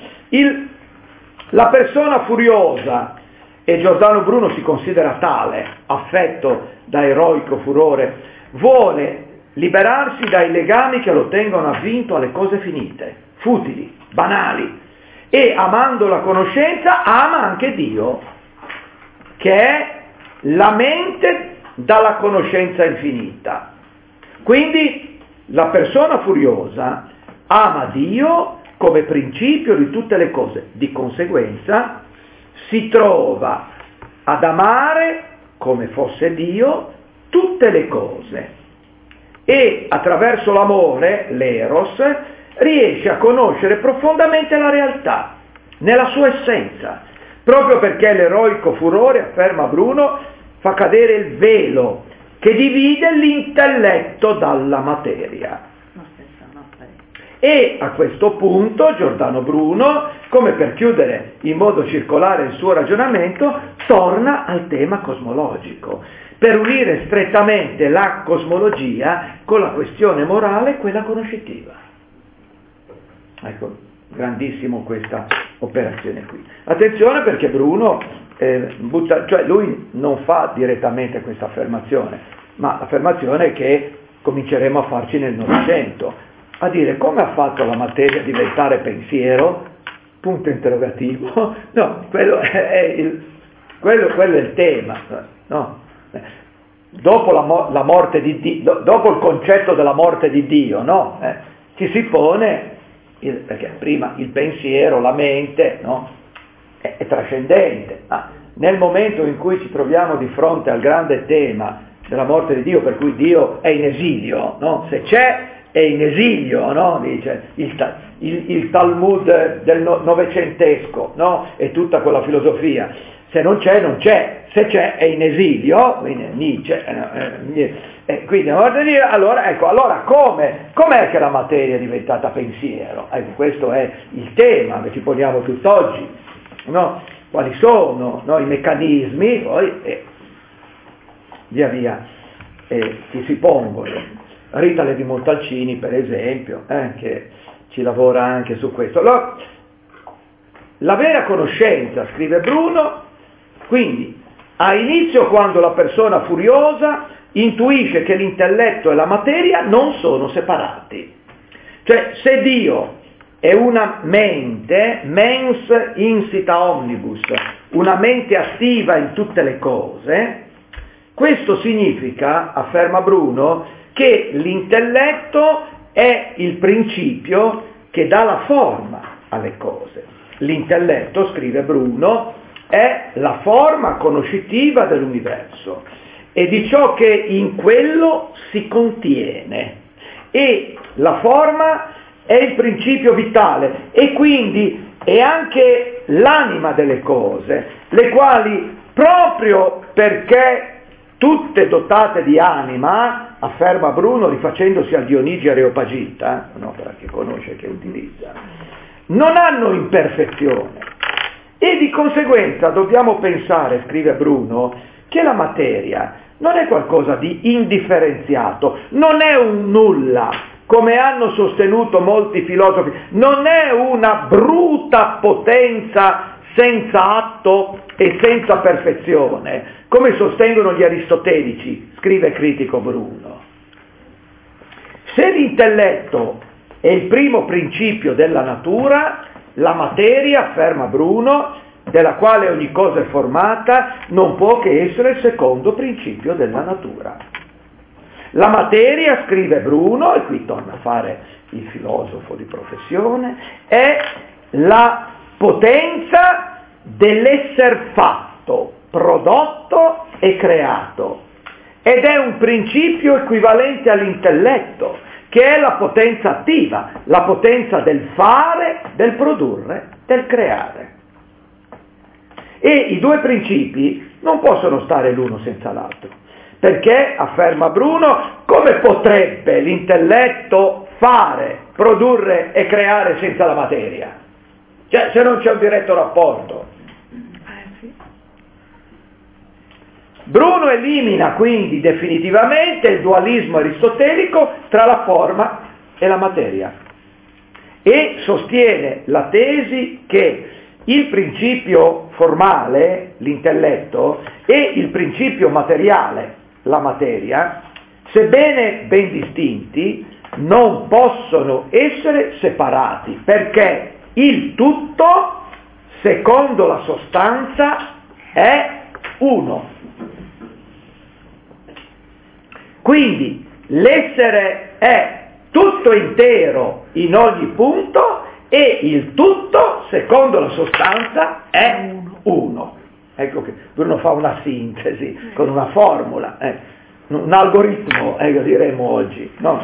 La persona furiosa, e Giordano Bruno si considera tale, affetto da eroico furore, vuole liberarsi dai legami che lo tengono avvinto alle cose finite, futili, banali, e amando la conoscenza ama anche Dio, che è la mente dalla conoscenza infinita. Quindi la persona furiosa ama Dio come principio di tutte le cose, di conseguenza si trova ad amare come fosse Dio tutte le cose e attraverso l'amore, l'eros, riesce a conoscere profondamente la realtà, nella sua essenza, proprio perché l'eroico furore, afferma Bruno, fa cadere il velo che divide l'intelletto dalla materia. E a questo punto Giordano Bruno, come per chiudere in modo circolare il suo ragionamento, torna al tema cosmologico, per unire strettamente la cosmologia con la questione morale e quella conoscitiva. Ecco, grandissimo questa operazione qui. Attenzione, perché Bruno cioè lui non fa direttamente questa affermazione, ma l'affermazione che cominceremo a farci nel Novecento, a dire come ha fatto la materia diventare pensiero, punto interrogativo. No, quello è il tema, no? dopo la morte di Dio, dopo il concetto della morte di Dio, no? Ci si pone, perché prima il pensiero, la mente, no? È trascendente, ma nel momento in cui ci troviamo di fronte al grande tema della morte di Dio, per cui Dio è in esilio, no? Se c'è, è in esilio, no? Dice il Talmud del novecentesco, no? E tutta quella filosofia. Se non c'è, non c'è. Se c'è, è in esilio, quindi Nietzsche. Quindi allora com'è che la materia è diventata pensiero? Ecco, questo è il tema che ci poniamo tutt'oggi, no? Quali sono, no, i meccanismi, poi via via ci si pongono. Rita Levi Montalcini, per esempio, che ci lavora anche su questo. Allora, la vera conoscenza, scrive Bruno, quindi ha inizio quando la persona furiosa intuisce che l'intelletto e la materia non sono separati. Cioè, se Dio è una mente, mens insita omnibus, una mente attiva in tutte le cose, questo significa, afferma Bruno, che l'intelletto è il principio che dà la forma alle cose. L'intelletto, scrive Bruno, è la forma conoscitiva dell'universo e di ciò che in quello si contiene. E la forma è il principio vitale e quindi è anche l'anima delle cose, le quali proprio perché tutte dotate di anima, afferma Bruno rifacendosi al Dionigi Areopagita, un'opera che conosce e che utilizza, non hanno imperfezione e di conseguenza dobbiamo pensare, scrive Bruno, che la materia non è qualcosa di indifferenziato, non è un nulla, come hanno sostenuto molti filosofi, non è una bruta potenza senza atto e senza perfezione, come sostengono gli aristotelici, scrive critico Bruno. Se l'intelletto è il primo principio della natura, la materia, afferma Bruno, della quale ogni cosa è formata, non può che essere il secondo principio della natura. La materia, scrive Bruno, e qui torna a fare il filosofo di professione, è la potenza dell'esser fatto, prodotto e creato, ed è un principio equivalente all'intelletto, che è la potenza attiva, la potenza del fare, del produrre, del creare. E i due principi non possono stare l'uno senza l'altro, perché, afferma Bruno, come potrebbe l'intelletto fare, produrre e creare senza la materia? Cioè, se non c'è un diretto rapporto. Bruno elimina quindi definitivamente il dualismo aristotelico tra la forma e la materia e sostiene la tesi che il principio formale, l'intelletto, e il principio materiale, la materia, sebbene ben distinti, non possono essere separati, perché il tutto, secondo la sostanza, è uno. Quindi l'essere è tutto intero in ogni punto e il tutto, secondo la sostanza, è uno. Ecco che Bruno fa una sintesi con una formula, un algoritmo, diremo oggi. No?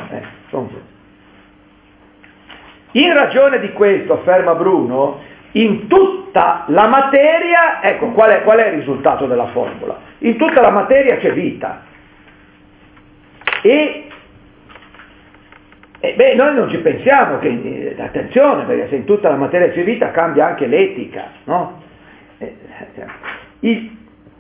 In ragione di questo, afferma Bruno, in tutta la materia, ecco qual è il risultato della formula? In tutta la materia c'è vita. E noi non ci pensiamo, attenzione, perché se in tutta la materia c'è vita cambia anche l'etica, no? E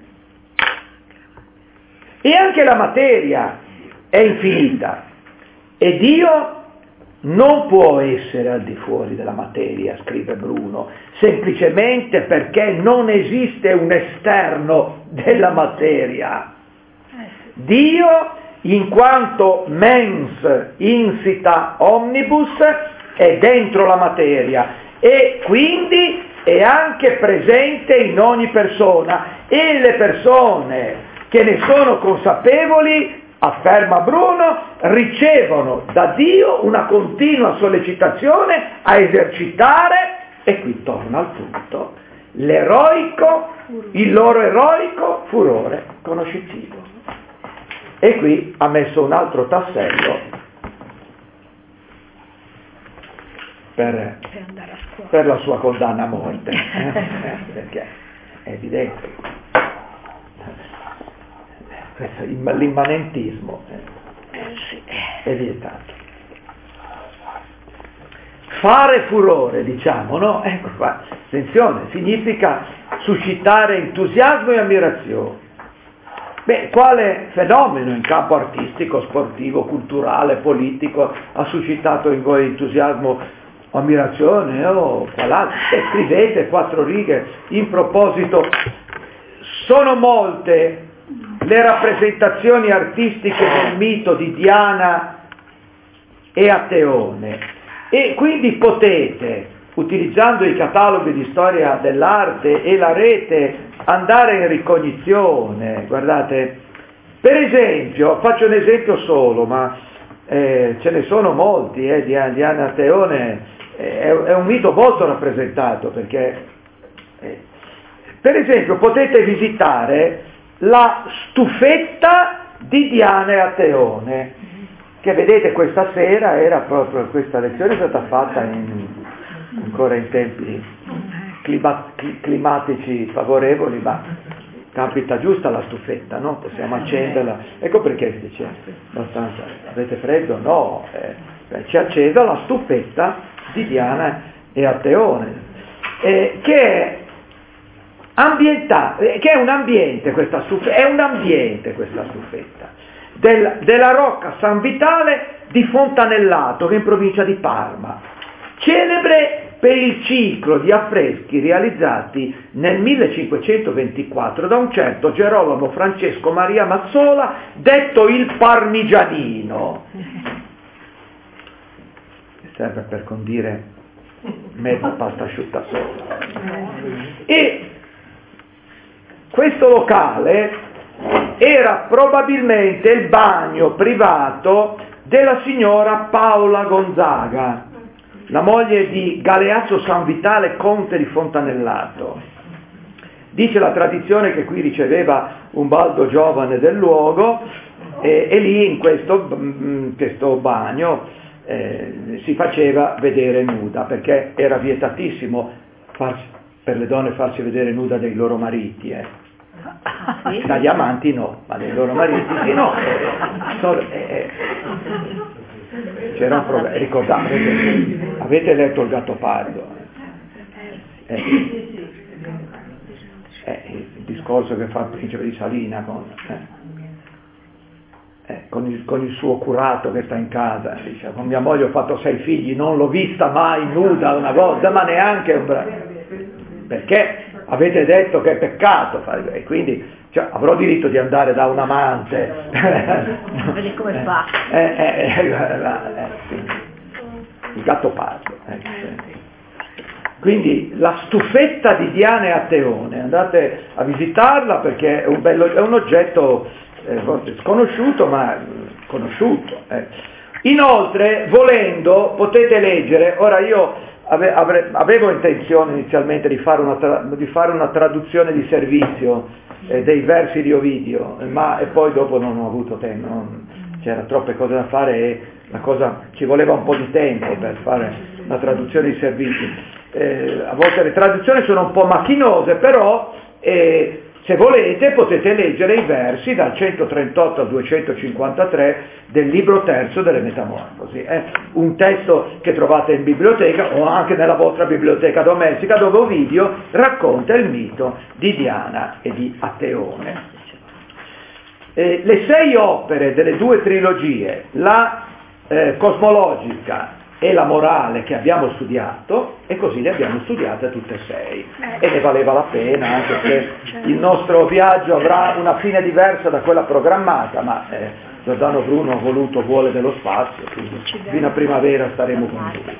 anche la materia è infinita e Dio non può essere al di fuori della materia, scrive Bruno, semplicemente perché non esiste un esterno della materia. Dio, in quanto mens insita omnibus, è dentro la materia e quindi è anche presente in ogni persona, e le persone che ne sono consapevoli, afferma Bruno, ricevono da Dio una continua sollecitazione a esercitare, e qui torna al punto, il loro eroico furore conoscitivo. E qui ha messo un altro tassello per la sua condanna a morte, perché è evidente. L'immanentismo è vietato. Fare furore, diciamo, no? Ecco qua, attenzione, significa suscitare entusiasmo e ammirazione. Beh, quale fenomeno in campo artistico, sportivo, culturale, politico ha suscitato in voi entusiasmo o ammirazione? O qual'altro? Scrivete 4 righe in proposito. Sono molte le rappresentazioni artistiche del mito di Diana e Ateone, e quindi potete, utilizzando i cataloghi di storia dell'arte e la rete, andare in ricognizione. Guardate, per esempio, faccio un esempio solo, ma ce ne sono molti, Diana e Ateone è un mito molto rappresentato, perché per esempio potete visitare la stufetta di Diana e Ateone, che vedete questa sera, era proprio questa lezione è stata fatta ancora in tempi climatici favorevoli, ma capita giusta la stufetta, no? Possiamo accenderla, ecco perché si dice abbastanza, avete freddo? No, ci è accesa la stufetta di Diana e Ateone, che è che è un ambiente questa stufetta, della Rocca San Vitale di Fontanellato, che è in provincia di Parma, celebre per il ciclo di affreschi realizzati nel 1524 da un certo Gerolamo Francesco Maria Mazzola, detto il Parmigianino. Serve per condire mezza pasta asciutta sopra. E questo locale era probabilmente il bagno privato della signora Paola Gonzaga, la moglie di Galeazzo San Vitale, conte di Fontanellato. Dice la tradizione che qui riceveva un baldo giovane del luogo, e lì in questo bagno si faceva vedere nuda, perché era vietatissimo per le donne farsi vedere nuda dai loro mariti, dagli amanti no, ma dai loro mariti sì, no. C'era un problema, ricordate, avete letto Il Gattopardo? Il discorso che fa il principe di Salina con il suo curato che sta in casa, dice: con mia moglie ho fatto 6 figli, non l'ho vista mai nuda una volta, ma neanche perché avete detto che è peccato, e quindi avrò diritto di andare da un amante. Vedi come fa. Il Gattopardo. Quindi la stufetta di Diana e Ateone, andate a visitarla, perché è un oggetto sconosciuto, ma conosciuto. Inoltre, volendo, potete leggere, ora io avevo intenzione inizialmente di fare una traduzione di servizio dei versi di Ovidio, ma poi dopo non ho avuto tempo, c'era troppe cose da fare e ci voleva un po' di tempo per fare la traduzione di servizio. A volte le traduzioni sono un po' macchinose, però se volete potete leggere i versi dal 138 al 253 del libro terzo delle Metamorfosi. È un testo che trovate in biblioteca o anche nella vostra biblioteca domestica, dove Ovidio racconta il mito di Diana e di Ateone. Le 6 opere delle 2 trilogie, la cosmologica e la morale, che abbiamo studiato, e così le abbiamo studiate tutte e 6, e ne valeva la pena, anche se il nostro viaggio avrà una fine diversa da quella programmata, ma Giordano Bruno vuole dello spazio, quindi fino a primavera staremo con lui,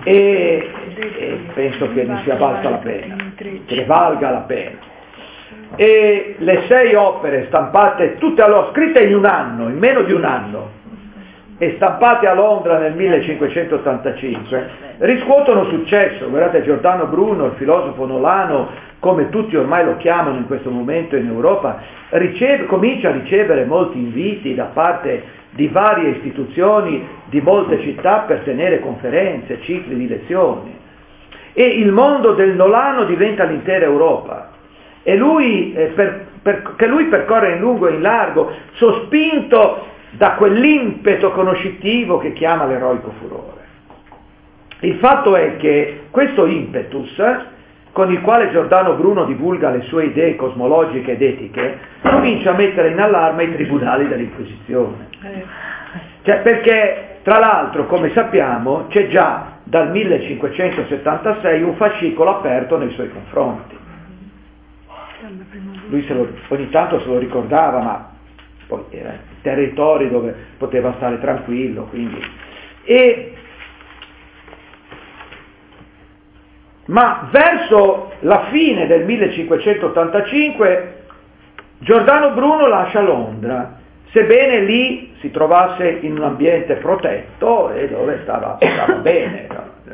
e penso che ne sia valsa la pena, che ne valga la pena. e le 6 opere stampate, tutte allora scritte in un anno, in meno di un anno, e stampate a Londra nel 1585, riscuotono successo. Guardate, Giordano Bruno, il filosofo nolano, come tutti ormai lo chiamano in questo momento in Europa, comincia a ricevere molti inviti da parte di varie istituzioni di molte città per tenere conferenze, cicli di lezioni, e il mondo del nolano diventa l'intera Europa, e lui, che lui percorre in lungo e in largo, sospinto da quell'impeto conoscitivo che chiama l'eroico furore. Il fatto è che questo impetus, con il quale Giordano Bruno divulga le sue idee cosmologiche ed etiche, comincia a mettere in allarme i tribunali dell'Inquisizione. Cioè, perché, tra l'altro, come sappiamo, c'è già dal 1576 un fascicolo aperto nei suoi confronti. Lui ogni tanto se lo ricordava, ma poi era territori dove poteva stare tranquillo, quindi. Ma verso la fine del 1585 Giordano Bruno lascia Londra, sebbene lì si trovasse in un ambiente protetto e dove stava bene.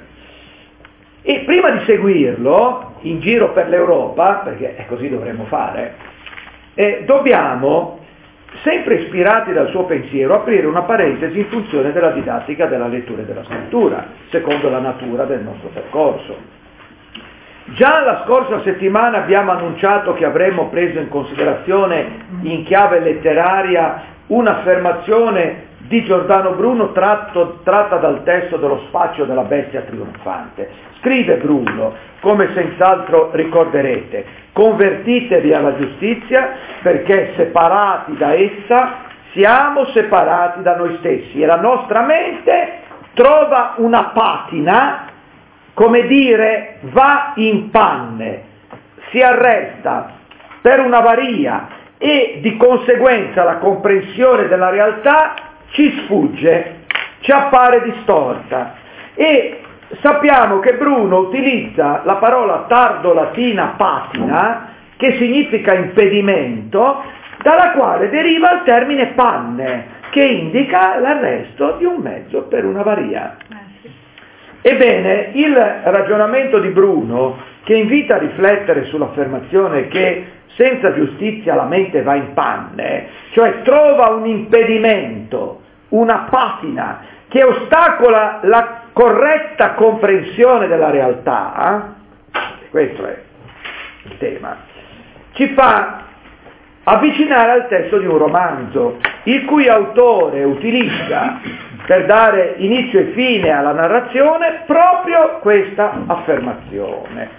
E prima di seguirlo in giro per l'Europa, perché così dovremmo fare, dobbiamo, sempre ispirati dal suo pensiero, aprire una parentesi in funzione della didattica della lettura e della scrittura, secondo la natura del nostro percorso. Già la scorsa settimana abbiamo annunciato che avremmo preso in considerazione in chiave letteraria un'affermazione di Giordano Bruno tratta dal testo dello Spaccio della bestia trionfante. Scrive Bruno, come senz'altro ricorderete: convertitevi alla giustizia, perché separati da essa siamo separati da noi stessi, e la nostra mente trova una patina, come dire, va in panne, si arresta per una avaria, e di conseguenza la comprensione della realtà ci sfugge, ci appare distorta. E sappiamo che Bruno utilizza la parola tardo-latina patina, che significa impedimento, dalla quale deriva il termine panne, che indica l'arresto di un mezzo per un'avaria. Ebbene, il ragionamento di Bruno, che invita a riflettere sull'affermazione che senza giustizia la mente va in panne, cioè trova un impedimento, una patina, che ostacola la corretta comprensione della realtà, questo è il tema, ci fa avvicinare al testo di un romanzo, il cui autore utilizza per dare inizio e fine alla narrazione proprio questa affermazione,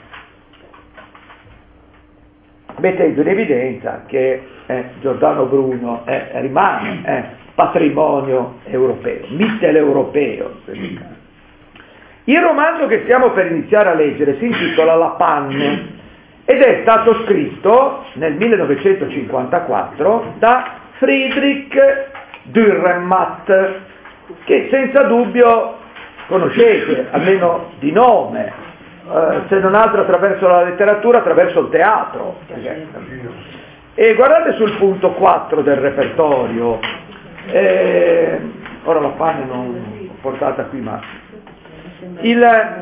mettendo in evidenza che Giordano Bruno rimane patrimonio europeo, mitteleuropeo. Il romanzo che stiamo per iniziare a leggere si intitola La Panne ed è stato scritto nel 1954 da Friedrich Dürrenmatt, che senza dubbio conoscete, almeno di nome, se non altro attraverso la letteratura, attraverso il teatro. E guardate sul punto 4 del repertorio, ora la panne non l'ho portata qui, ma era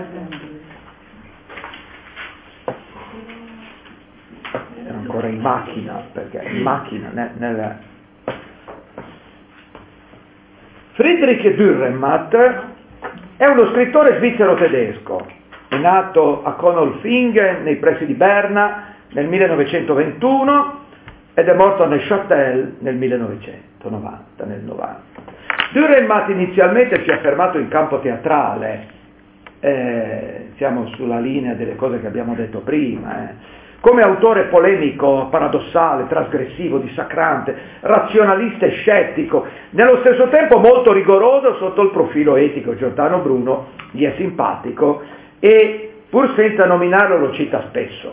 ancora in macchina, perché in macchina Friedrich Dürrenmatt è uno scrittore svizzero-tedesco, è nato a Konolfingen nei pressi di Berna nel 1921 ed è morto a Neuchâtel nel 1990, nel 90. Dürrenmatt inizialmente si è affermato in campo teatrale, siamo sulla linea delle cose che abbiamo detto prima, come autore polemico, paradossale, trasgressivo, dissacrante, razionalista e scettico, nello stesso tempo molto rigoroso sotto il profilo etico. Giordano Bruno gli è simpatico e, pur senza nominarlo, lo cita spesso.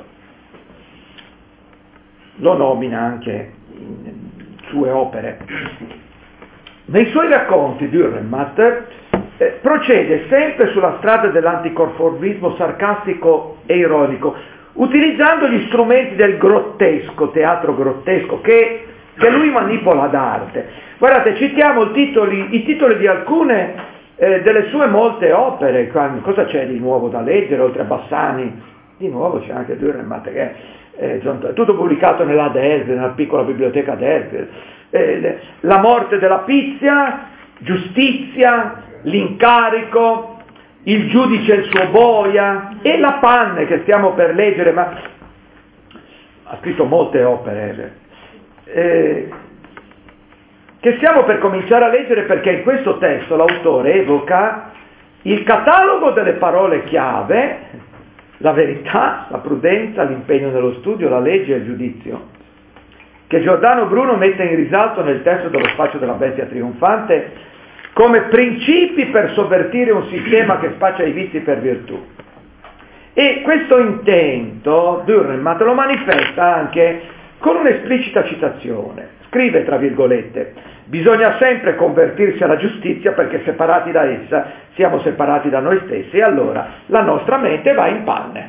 Lo nomina anche in sue opere. Nei suoi racconti Dürrenmatt procede sempre sulla strada dell'anticonformismo sarcastico e ironico, utilizzando gli strumenti del grottesco, teatro grottesco, che lui manipola d'arte. Guardate, citiamo i titoli di alcune delle sue molte opere. Cosa c'è di nuovo da leggere, oltre a Bassani? Di nuovo c'è anche Dürrenmatt, che è tutto pubblicato nella Dresde, nella piccola biblioteca Dresde. La morte della Pizia, Giustizia, L'incarico, Il giudice e il suo boia, e La Panne, che stiamo per leggere, ma ha scritto molte opere, che stiamo per cominciare a leggere, perché in questo testo l'autore evoca il catalogo delle parole chiave: la verità, la prudenza, l'impegno nello studio, la legge e il giudizio, che Giordano Bruno mette in risalto nel testo dello Spaccio della bestia trionfante come principi per sovvertire un sistema che spaccia i vizi per virtù. E questo intento Dürrenmatt lo manifesta anche con un'esplicita citazione. Scrive, tra virgolette: bisogna sempre convertirsi alla giustizia, perché separati da essa siamo separati da noi stessi, e allora la nostra mente va in panne.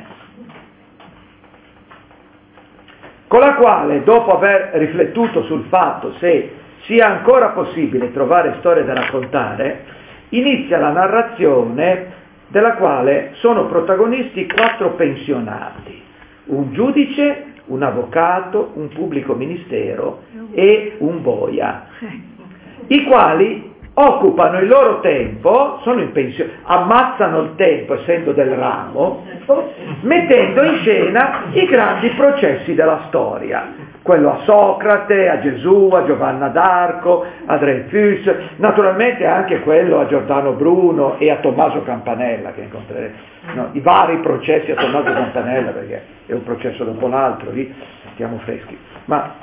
Con la quale, dopo aver riflettuto sul fatto se sia ancora possibile trovare storie da raccontare, inizia la narrazione della quale sono protagonisti 4 pensionati: un giudice, un avvocato, un pubblico ministero e un boia, i quali occupano il loro tempo, sono in pensione, ammazzano il tempo essendo del ramo, mettendo in scena i grandi processi della storia, quello a Socrate, a Gesù, a Giovanna d'Arco, a Dreyfus, naturalmente anche quello a Giordano Bruno e a Tommaso Campanella, che incontrerete, i vari processi a Tommaso Campanella, perché è un processo dopo l'altro, lì stiamo freschi, ma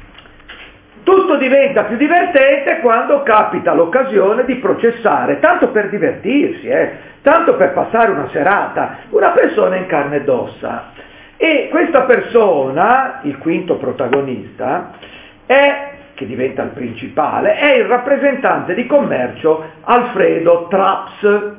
tutto diventa più divertente quando capita l'occasione di processare, tanto per divertirsi, tanto per passare una serata, una persona in carne ed ossa. E questa persona, il quinto protagonista, che diventa il principale, è il rappresentante di commercio Alfredo Traps,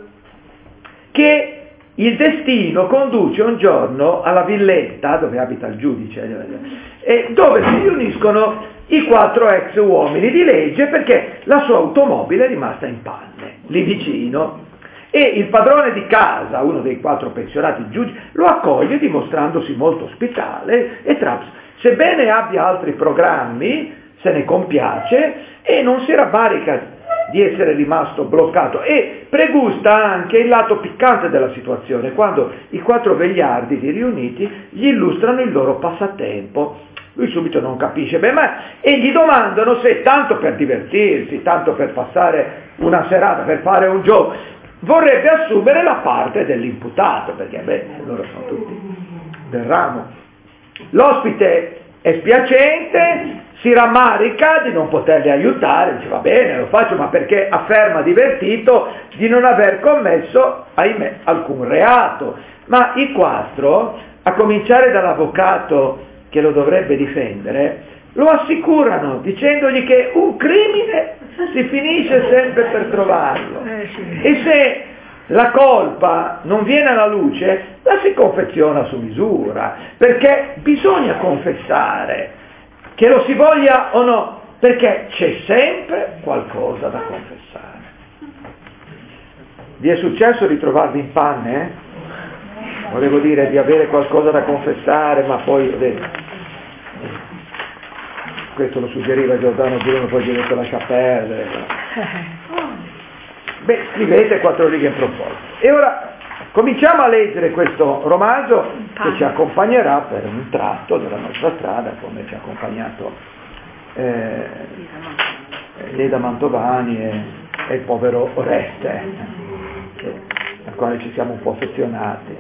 che il destino conduce un giorno alla villetta dove abita il giudice, dove si riuniscono i 4 ex uomini di legge, perché la sua automobile è rimasta in panne, lì vicino, e il padrone di casa, uno dei 4 pensionati giudici, lo accoglie dimostrandosi molto ospitale, e Traps, sebbene abbia altri programmi, se ne compiace e non si rabbarica di essere rimasto bloccato, e pregusta anche il lato piccante della situazione, quando i 4 vegliardi riuniti gli illustrano il loro passatempo. Lui subito non capisce, e gli domandano se, tanto per divertirsi, tanto per passare una serata, per fare un gioco, vorrebbe assumere la parte dell'imputato, perché loro sono tutti del ramo. L'ospite è spiacente, si rammarica di non poterli aiutare, dice va bene, lo faccio, ma perché afferma divertito di non aver commesso, ahimè, alcun reato. Ma i 4, a cominciare dall'avvocato che lo dovrebbe difendere, lo assicurano dicendogli che un crimine si finisce sempre per trovarlo, e se la colpa non viene alla luce la si confeziona su misura, perché bisogna confessare, che lo si voglia o no, perché c'è sempre qualcosa da confessare. Vi è successo di trovarvi in panne? Volevo dire di avere qualcosa da confessare, ma poi questo lo suggeriva Giordano Bruno, poi gli ho detto lascia perdere. Scrivete 4 righe in proposito. E ora cominciamo a leggere questo romanzo che ci accompagnerà per un tratto della nostra strada, come ci ha accompagnato Leda Mantovani e il povero Oreste, al quale ci siamo un po' affezionati.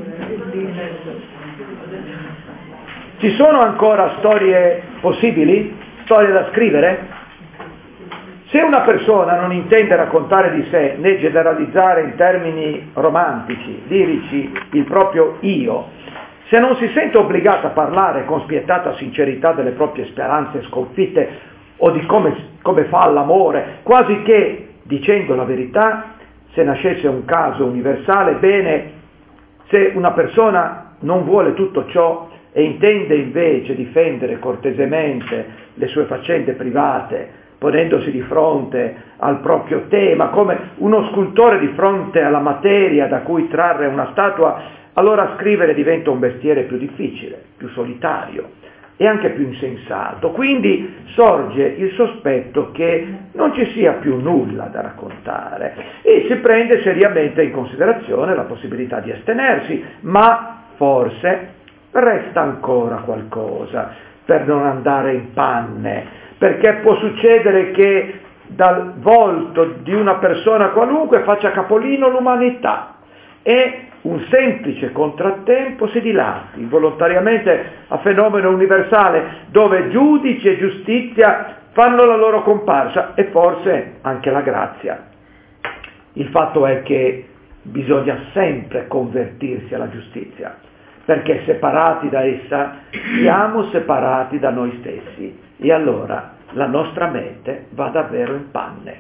Ci sono ancora storie possibili? Storie da scrivere? Se una persona non intende raccontare di sé né generalizzare in termini romantici, lirici, il proprio io, se non si sente obbligata a parlare con spietata sincerità delle proprie speranze sconfitte o di come fa l'amore, quasi che, dicendo la verità, se nascesse un caso universale, bene, Se una persona non vuole tutto ciò e intende invece difendere cortesemente le sue faccende private, ponendosi di fronte al proprio tema, come uno scultore di fronte alla materia da cui trarre una statua, allora scrivere diventa un mestiere più difficile, più solitario e anche più insensato. Quindi sorge il sospetto che non ci sia più nulla da raccontare e si prende seriamente in considerazione la possibilità di astenersi, ma forse resta ancora qualcosa per non andare in panne, perché può succedere che dal volto di una persona qualunque faccia capolino l'umanità e un semplice contrattempo si dilati involontariamente a fenomeno universale dove giudici e giustizia fanno la loro comparsa e forse anche la grazia. Il fatto è che bisogna sempre convertirsi alla giustizia, perché separati da essa siamo separati da noi stessi e allora la nostra mente va davvero in panne.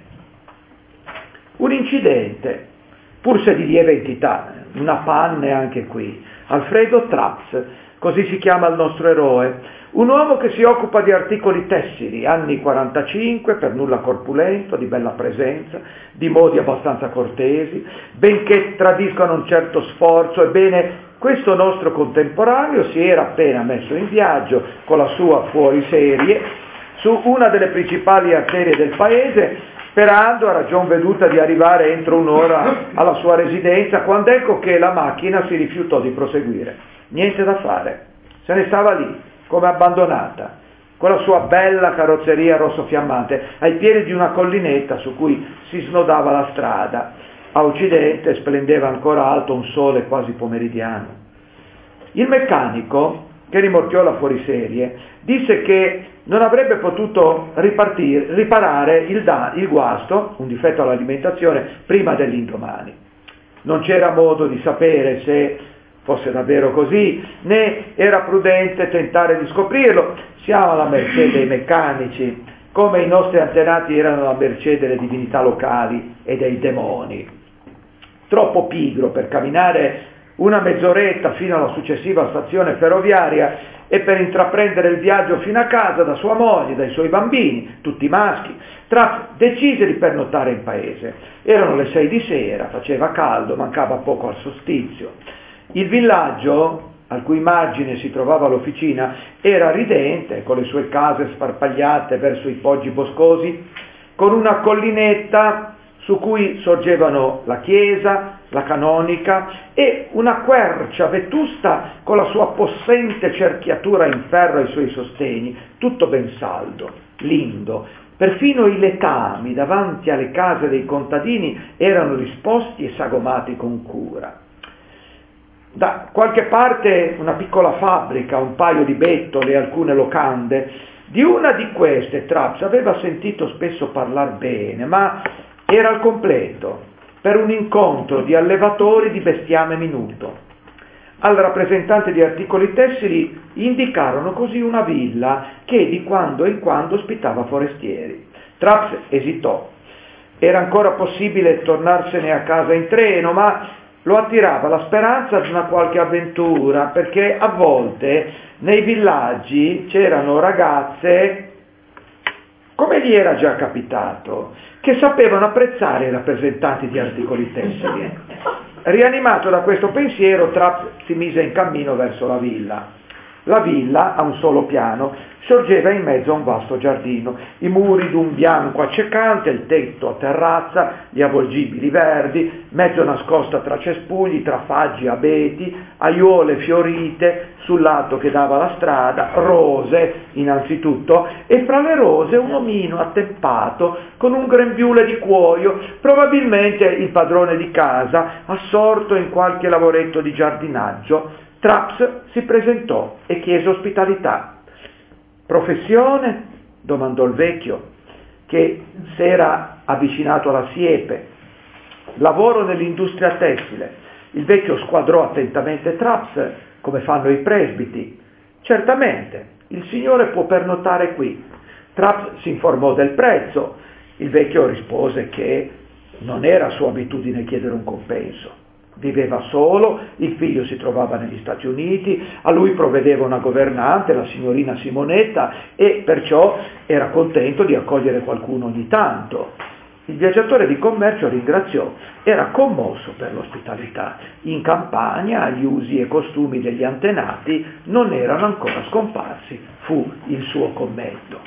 Un incidente, pur se di lieve entità, una panne anche qui. Alfredo Traps, così si chiama il nostro eroe, un uomo che si occupa di articoli tessili, anni 45, per nulla corpulento, di bella presenza, di modi abbastanza cortesi, benché tradiscano un certo sforzo. Ebbene, questo nostro contemporaneo si era appena messo in viaggio con la sua fuoriserie su una delle principali arterie del paese, sperando a ragion veduta di arrivare entro un'ora alla sua residenza, quando ecco che la macchina si rifiutò di proseguire. Niente da fare, se ne stava lì, come abbandonata, con la sua bella carrozzeria rosso fiammante, ai piedi di una collinetta su cui si snodava la strada. A occidente splendeva ancora alto un sole quasi pomeridiano. Il meccanico, che rimorchiò la fuoriserie, disse che non avrebbe potuto riparare il guasto, un difetto all'alimentazione, prima dell'indomani. Non c'era modo di sapere se fosse davvero così, né era prudente tentare di scoprirlo. Siamo alla mercé dei meccanici, come i nostri antenati erano alla mercé delle divinità locali e dei demoni. Troppo pigro per camminare una mezz'oretta fino alla successiva stazione ferroviaria e per intraprendere il viaggio fino a casa da sua moglie, dai suoi bambini, tutti maschi, Trapp decise di pernottare in paese. Erano le 6 di sera, faceva caldo, mancava poco al solstizio. Il villaggio, al cui margine si trovava l'officina, era ridente, con le sue case sparpagliate verso i poggi boscosi, con una collinetta su cui sorgevano la chiesa, la canonica e una quercia vetusta con la sua possente cerchiatura in ferro ai suoi sostegni, tutto ben saldo, lindo. Perfino i letami davanti alle case dei contadini erano disposti e sagomati con cura. Da qualche parte una piccola fabbrica, un paio di bettole e alcune locande. Di una di queste Traps aveva sentito spesso parlar bene, ma era al completo, per un incontro di allevatori di bestiame minuto. Al rappresentante di articoli tessili indicarono così una villa che di quando in quando ospitava forestieri. Traps esitò. Era ancora possibile tornarsene a casa in treno, ma lo attirava la speranza di una qualche avventura, perché a volte nei villaggi c'erano ragazze, come gli era già capitato, che sapevano apprezzare i rappresentanti di articoli tessili. Rianimato da questo pensiero, Trapp si mise in cammino verso la villa. La villa, a un solo piano, sorgeva in mezzo a un vasto giardino, i muri d'un bianco accecante, il tetto a terrazza, gli avvolgibili verdi, mezzo nascosta tra cespugli, tra faggi abeti, aiuole fiorite sul lato che dava alla strada, rose innanzitutto, e fra le rose un omino attempato con un grembiule di cuoio, probabilmente il padrone di casa, assorto in qualche lavoretto di giardinaggio. Traps si presentò e chiese ospitalità. «Professione?» domandò il vecchio, che s'era avvicinato alla siepe. «Lavoro nell'industria tessile». Il vecchio squadrò attentamente Traps, come fanno i presbiti. «Certamente, il signore può pernottare qui». Traps si informò del prezzo. Il vecchio rispose che non era sua abitudine chiedere un compenso. Viveva solo, il figlio si trovava negli Stati Uniti, a lui provvedeva una governante, la signorina Simonetta, e perciò era contento di accogliere qualcuno ogni tanto. Il viaggiatore di commercio ringraziò, era commosso per l'ospitalità. In Campania gli usi e costumi degli antenati non erano ancora scomparsi, fu il suo commento.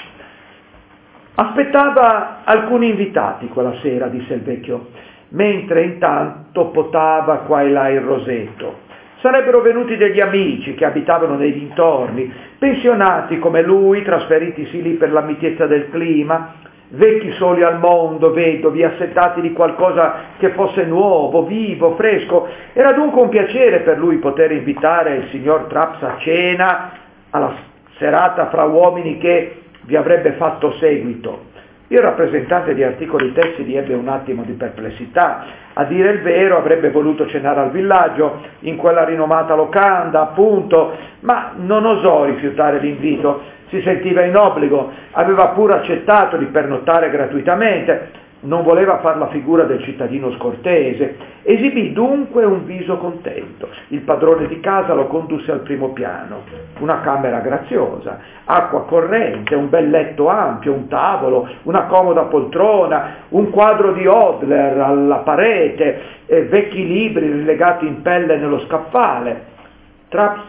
Aspettava alcuni invitati quella sera, disse il vecchio, mentre intanto potava qua e là il rosetto. Sarebbero venuti degli amici che abitavano nei dintorni, pensionati come lui, trasferitisi lì per la mitezza del clima, vecchi soli al mondo, vedovi, assetati di qualcosa che fosse nuovo, vivo, fresco. Era dunque un piacere per lui poter invitare il signor Traps a cena, alla serata fra uomini che vi avrebbe fatto seguito. Il rappresentante di articoli tessili ebbe un attimo di perplessità. A dire il vero avrebbe voluto cenare al villaggio, in quella rinomata locanda, appunto, ma non osò rifiutare l'invito. Si sentiva in obbligo, aveva pure accettato di pernottare gratuitamente, non voleva far la figura del cittadino scortese, esibì dunque un viso contento. Il padrone di casa lo condusse al primo piano, una camera graziosa, acqua corrente, un bel letto ampio, un tavolo, una comoda poltrona, un quadro di Hodler alla parete, vecchi libri rilegati in pelle nello scaffale. Traps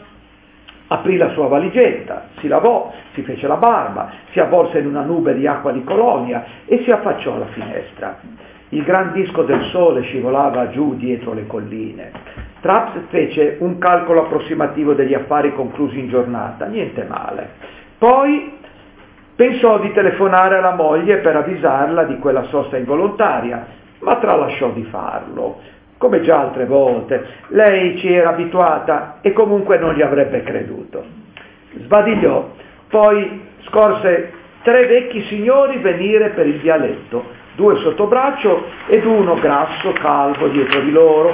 aprì la sua valigetta, si lavò, si fece la barba, si avvolse in una nube di acqua di colonia e si affacciò alla finestra. Il gran disco del sole scivolava giù dietro le colline. Traps fece un calcolo approssimativo degli affari conclusi in giornata, niente male. Poi pensò di telefonare alla moglie per avvisarla di quella sosta involontaria, ma tralasciò di farlo. Come già altre volte, lei ci era abituata e comunque non gli avrebbe creduto. Sbadigliò, poi scorse 3 vecchi signori venire per il vialetto, 2 sotto braccio ed uno grasso, calvo dietro di loro.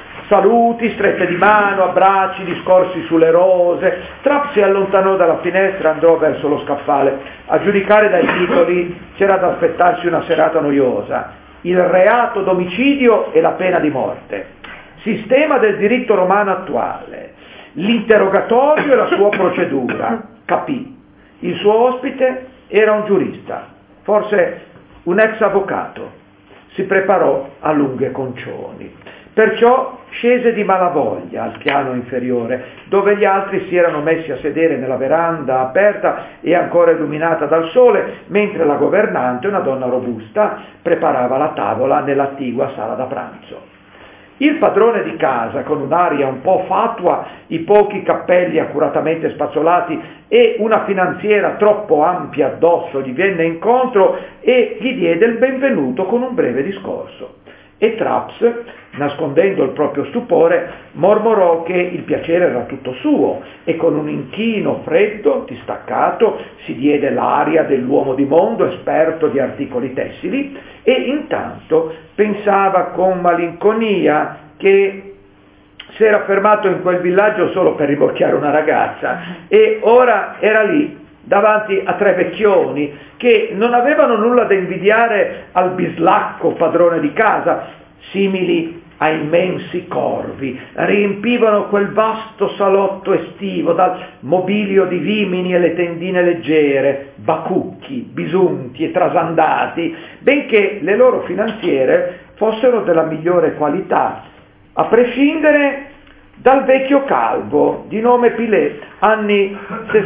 Saluti, strette di mano, abbracci, discorsi sulle rose. Trapp si allontanò dalla finestra e andò verso lo scaffale. A giudicare dai titoli c'era da aspettarsi una serata noiosa. Il reato d'omicidio e la pena di morte, sistema del diritto romano attuale, l'interrogatorio e la sua procedura. Capì. Il suo ospite era un giurista, forse un ex avvocato. Si preparò a lunghe concioni. Perciò scese di malavoglia al piano inferiore, dove gli altri si erano messi a sedere nella veranda aperta e ancora illuminata dal sole, mentre la governante, una donna robusta, preparava la tavola nell'attigua sala da pranzo. Il padrone di casa, con un'aria un po' fatua, i pochi cappelli accuratamente spazzolati e una finanziera troppo ampia addosso, gli venne incontro e gli diede il benvenuto con un breve discorso. E Traps, nascondendo il proprio stupore, mormorò che il piacere era tutto suo e con un inchino freddo, distaccato, si diede l'aria dell'uomo di mondo, esperto di articoli tessili, e intanto pensava con malinconia che si era fermato in quel villaggio solo per rimorchiare una ragazza e ora era lì davanti a 3 vecchioni che non avevano nulla da invidiare al bislacco padrone di casa, simili a immensi corvi, riempivano quel vasto salotto estivo dal mobilio di vimini e le tendine leggere, bacucchi, bisunti e trasandati, benché le loro finanziere fossero della migliore qualità, a prescindere dal vecchio calvo di nome Pilet, anni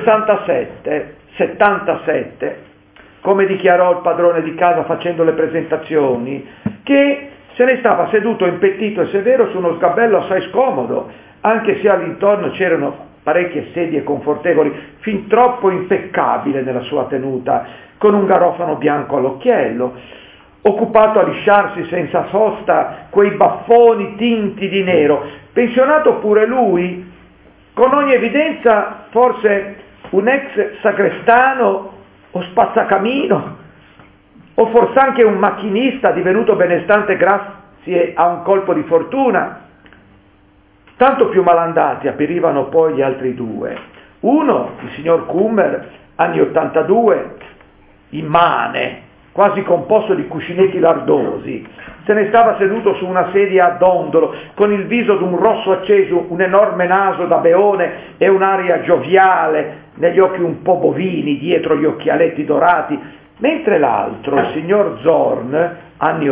77, come dichiarò il padrone di casa facendo le presentazioni, che se ne stava seduto impettito e severo su uno sgabello assai scomodo, anche se all'intorno c'erano parecchie sedie confortevoli, fin troppo impeccabile nella sua tenuta, con un garofano bianco all'occhiello, occupato a lisciarsi senza sosta quei baffoni tinti di nero, pensionato pure lui, con ogni evidenza forse un ex sagrestano o spazzacamino, o forse anche un macchinista divenuto benestante grazie a un colpo di fortuna. Tanto più malandati apparivano poi gli altri 2. Uno, il signor Kummer, anni 82, immane, quasi composto di cuscinetti lardosi. Se ne stava seduto su una sedia a dondolo, con il viso d'un rosso acceso, un enorme naso da beone e un'aria gioviale, negli occhi un po' bovini, dietro gli occhialetti dorati, mentre l'altro, il signor Zorn, anni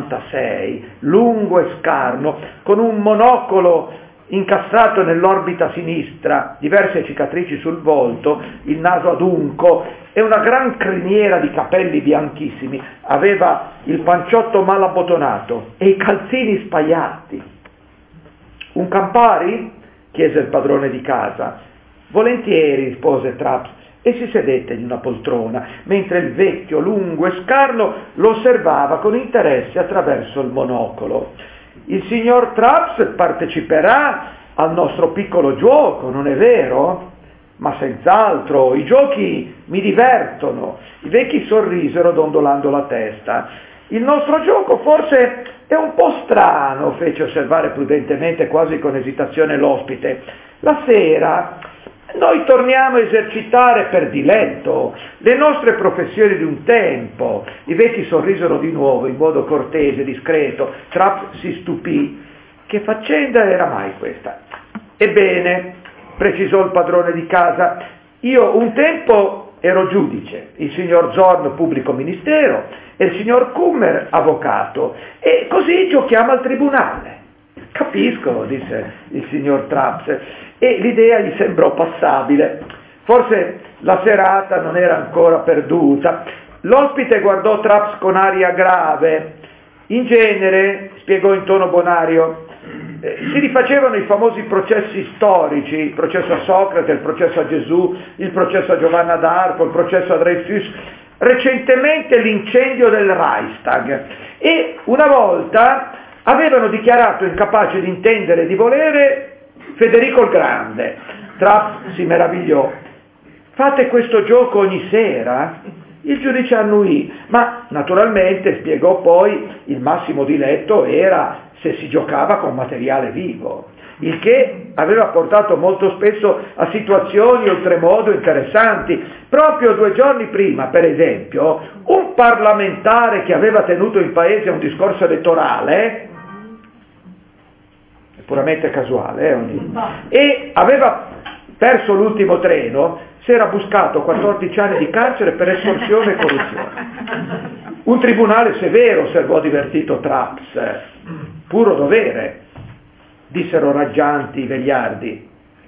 86, lungo e scarno, con un monocolo incassato nell'orbita sinistra, diverse cicatrici sul volto, il naso adunco e una gran criniera di capelli bianchissimi, aveva il panciotto mal abbotonato e i calzini spaiati. Un Campari? Chiese il padrone di casa. Volentieri, rispose Traps, e si sedette in una poltrona, mentre il vecchio, lungo e scarno, lo osservava con interesse attraverso il monocolo. Il signor Traps parteciperà al nostro piccolo gioco, non è vero? Ma senz'altro, i giochi mi divertono. I vecchi sorrisero dondolando la testa. Il nostro gioco forse è un po' strano, fece osservare prudentemente, quasi con esitazione, l'ospite. La sera noi torniamo a esercitare per diletto le nostre professioni di un tempo. I vecchi sorrisero di nuovo in modo cortese e discreto. Trapp si stupì. Che faccenda era mai questa? Ebbene, precisò il padrone di casa, io un tempo ero giudice, il signor Zorn pubblico ministero e il signor Kummer avvocato, e così giochiamo al tribunale. Capisco, disse il signor Traps, e l'idea gli sembrò passabile. Forse la serata non era ancora perduta. L'ospite guardò Traps con aria grave. In genere, spiegò in tono bonario, si rifacevano i famosi processi storici, il processo a Socrate, il processo a Gesù, il processo a Giovanna d'Arco, il processo a Dreyfus, recentemente l'incendio del Reichstag, e una volta avevano dichiarato incapace di intendere e di volere Federico il Grande. Trapp si meravigliò. Fate questo gioco ogni sera? Il giudice annuì, ma naturalmente, spiegò poi, il massimo diletto era se si giocava con materiale vivo, il che aveva portato molto spesso a situazioni oltremodo interessanti. Proprio 2 giorni prima, per esempio, un parlamentare che aveva tenuto in paese un discorso elettorale, puramente casuale, e aveva perso l'ultimo treno, si era buscato 14 anni di carcere per estorsione e corruzione. Un tribunale severo, osservò divertito Traps. Puro dovere, dissero raggianti i vegliardi.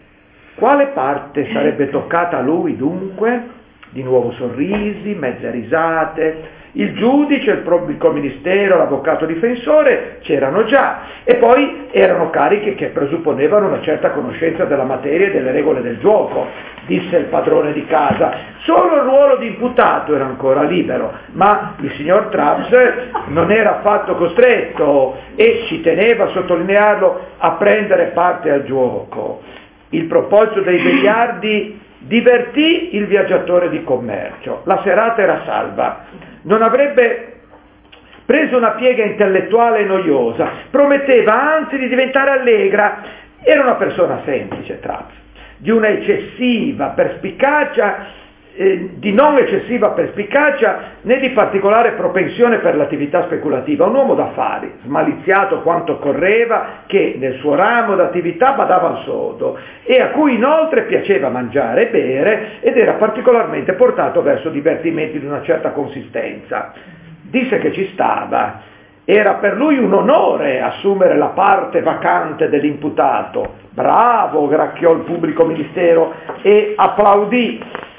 Quale parte sarebbe toccata a lui dunque? Di nuovo sorrisi, mezze risate. Il giudice, il pubblico ministero, l'avvocato difensore c'erano già, e poi erano cariche che presupponevano una certa conoscenza della materia e delle regole del gioco, disse il padrone di casa. Solo il ruolo di imputato era ancora libero, ma il signor Traps non era affatto costretto e ci teneva a sottolinearlo a prendere parte al gioco. Il proposito dei vegliardi divertì il viaggiatore di commercio. La serata era salva. Non avrebbe preso una piega intellettuale e noiosa, prometteva anzi di diventare allegra. Era una persona semplice, Traps, di una eccessiva perspicacia, di non eccessiva perspicacia né di particolare propensione per l'attività speculativa, un uomo d'affari, smaliziato quanto occorreva, che nel suo ramo d'attività badava al sodo e a cui inoltre piaceva mangiare e bere ed era particolarmente portato verso divertimenti di una certa consistenza. Disse che ci stava. Era per lui un onore assumere la parte vacante dell'imputato. Bravo, gracchiò il pubblico ministero e applaudì.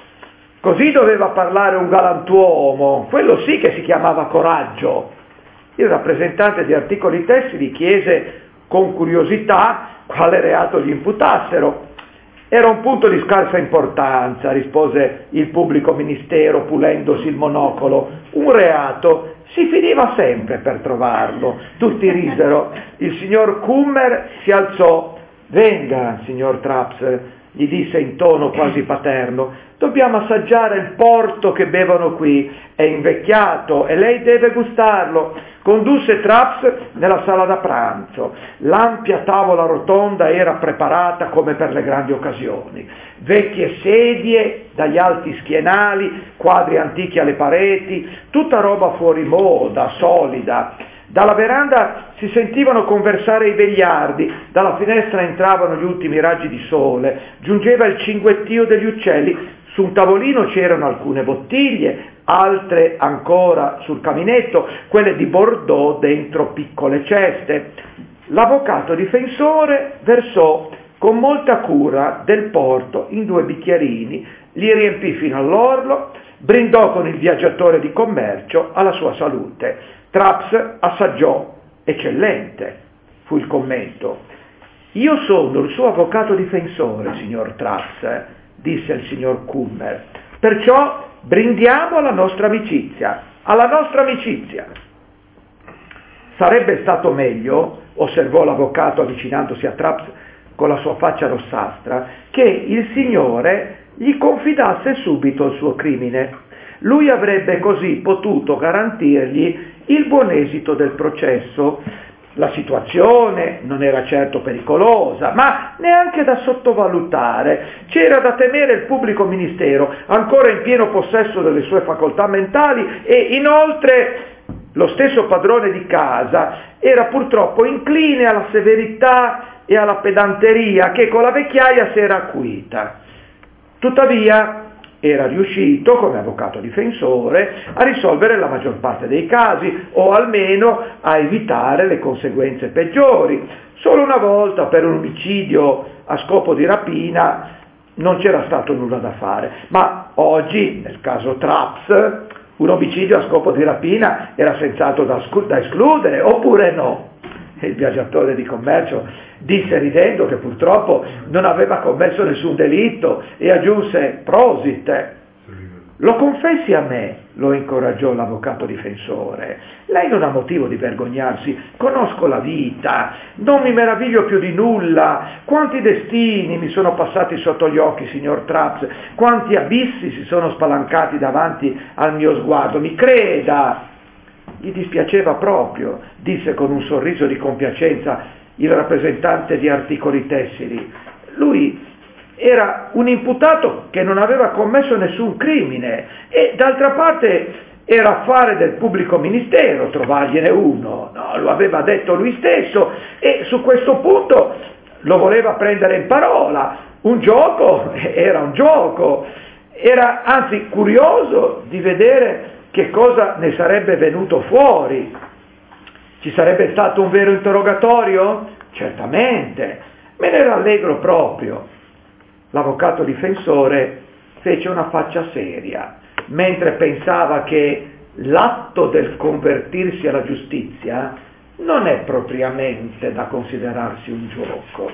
Così doveva parlare un galantuomo, quello sì che si chiamava coraggio. Il rappresentante di articoli tessili chiese con curiosità quale reato gli imputassero. Era un punto di scarsa importanza, rispose il pubblico ministero pulendosi il monocolo. Un reato, si finiva sempre per trovarlo. Tutti risero. Il signor Kummer si alzò. Venga, signor Traps, gli disse in tono quasi paterno, dobbiamo assaggiare il porto che bevono qui, è invecchiato e lei deve gustarlo. Condusse Traps nella sala da pranzo. L'ampia tavola rotonda era preparata come per le grandi occasioni. Vecchie sedie dagli alti schienali, quadri antichi alle pareti, tutta roba fuori moda, solida. Dalla veranda si sentivano conversare i vegliardi, dalla finestra entravano gli ultimi raggi di sole, giungeva il cinguettio degli uccelli, su un tavolino c'erano alcune bottiglie, altre ancora sul caminetto, quelle di Bordeaux dentro piccole ceste. L'avvocato difensore versò con molta cura del porto in 2 bicchierini, li riempì fino all'orlo, brindò con il viaggiatore di commercio alla sua salute. Traps assaggiò, eccellente, fu il commento. Io sono il suo avvocato difensore, signor Traps, disse il signor Kummer, perciò brindiamo alla nostra amicizia, alla nostra amicizia. Sarebbe stato meglio, osservò l'avvocato avvicinandosi a Traps con la sua faccia rossastra, che il signore gli confidasse subito il suo crimine. Lui avrebbe così potuto garantirgli il buon esito del processo. La situazione non era certo pericolosa, ma neanche da sottovalutare. C'era da temere il pubblico ministero, ancora in pieno possesso delle sue facoltà mentali, e inoltre lo stesso padrone di casa era purtroppo incline alla severità e alla pedanteria che con la vecchiaia si era acuita. Tuttavia era riuscito, come avvocato difensore, a risolvere la maggior parte dei casi, o almeno a evitare le conseguenze peggiori. Solo una volta, per un omicidio a scopo di rapina, non c'era stato nulla da fare. Ma oggi, nel caso Traps, un omicidio a scopo di rapina era senz'altro da escludere, oppure no? E il viaggiatore di commercio disse ridendo che purtroppo non aveva commesso nessun delitto e aggiunse prosit. Lo confessi a me, lo incoraggiò l'avvocato difensore. Lei non ha motivo di vergognarsi, conosco la vita, non mi meraviglio più di nulla. Quanti destini mi sono passati sotto gli occhi, signor Traps, quanti abissi si sono spalancati davanti al mio sguardo, mi creda. Gli dispiaceva proprio, disse con un sorriso di compiacenza il rappresentante di Articoli Tessili. Lui era un imputato che non aveva commesso nessun crimine e d'altra parte era affare del pubblico ministero trovargliene uno, no, lo aveva detto lui stesso e su questo punto lo voleva prendere in parola. Un gioco era un gioco, era anzi curioso di vedere che cosa ne sarebbe venuto fuori. Ci sarebbe stato un vero interrogatorio? Certamente, me ne rallegro proprio. L'avvocato difensore fece una faccia seria, mentre pensava che l'atto del convertirsi alla giustizia non è propriamente da considerarsi un gioco.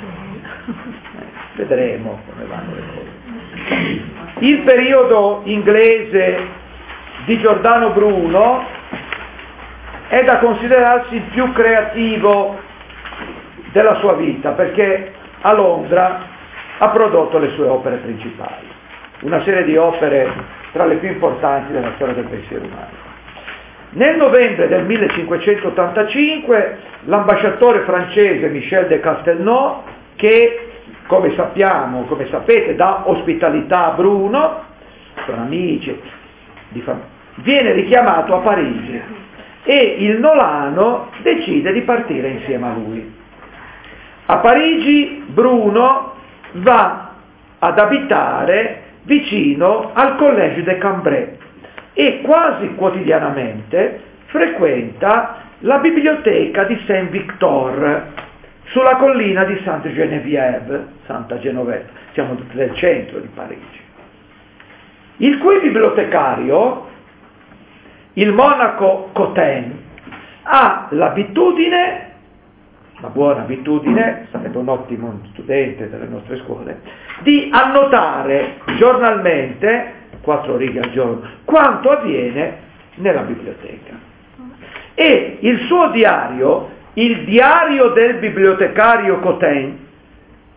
Vedremo come vanno le cose. Il periodo inglese di Giordano Bruno è da considerarsi il più creativo della sua vita, perché a Londra ha prodotto le sue opere principali, una serie di opere tra le più importanti della storia del pensiero umano. Nel novembre del 1585 l'ambasciatore francese Michel de Castelnau, che come sapete dà ospitalità a Bruno, sono amici, viene richiamato a Parigi e il Nolano decide di partire insieme a lui. A Parigi Bruno va ad abitare vicino al Collège de Cambrai e quasi quotidianamente frequenta la biblioteca di Saint-Victor sulla collina di Sainte-Geneviève, Santa Genoveva, siamo nel centro di Parigi, il cui bibliotecario, il monaco Cotin, ha l'abitudine, la buona abitudine, sarebbe un ottimo studente delle nostre scuole, di annotare giornalmente, 4 righe al giorno, quanto avviene nella biblioteca. E il suo diario, il diario del bibliotecario Cotin,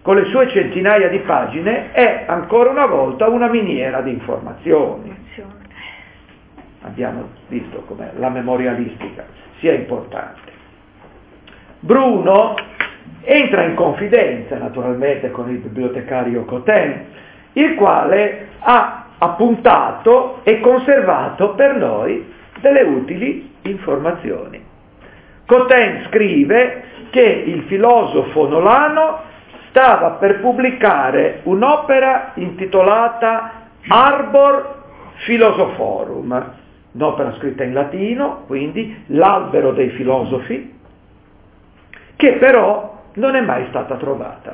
con le sue centinaia di pagine, è ancora una volta una miniera di informazioni. Abbiamo visto come la memorialistica sia importante. Bruno entra in confidenza naturalmente con il bibliotecario Cotin, il quale ha appuntato e conservato per noi delle utili informazioni. Cotin scrive che il filosofo Nolano stava per pubblicare un'opera intitolata Arbor Philosophorum, un'opera scritta in latino, quindi l'albero dei filosofi, che però non è mai stata trovata.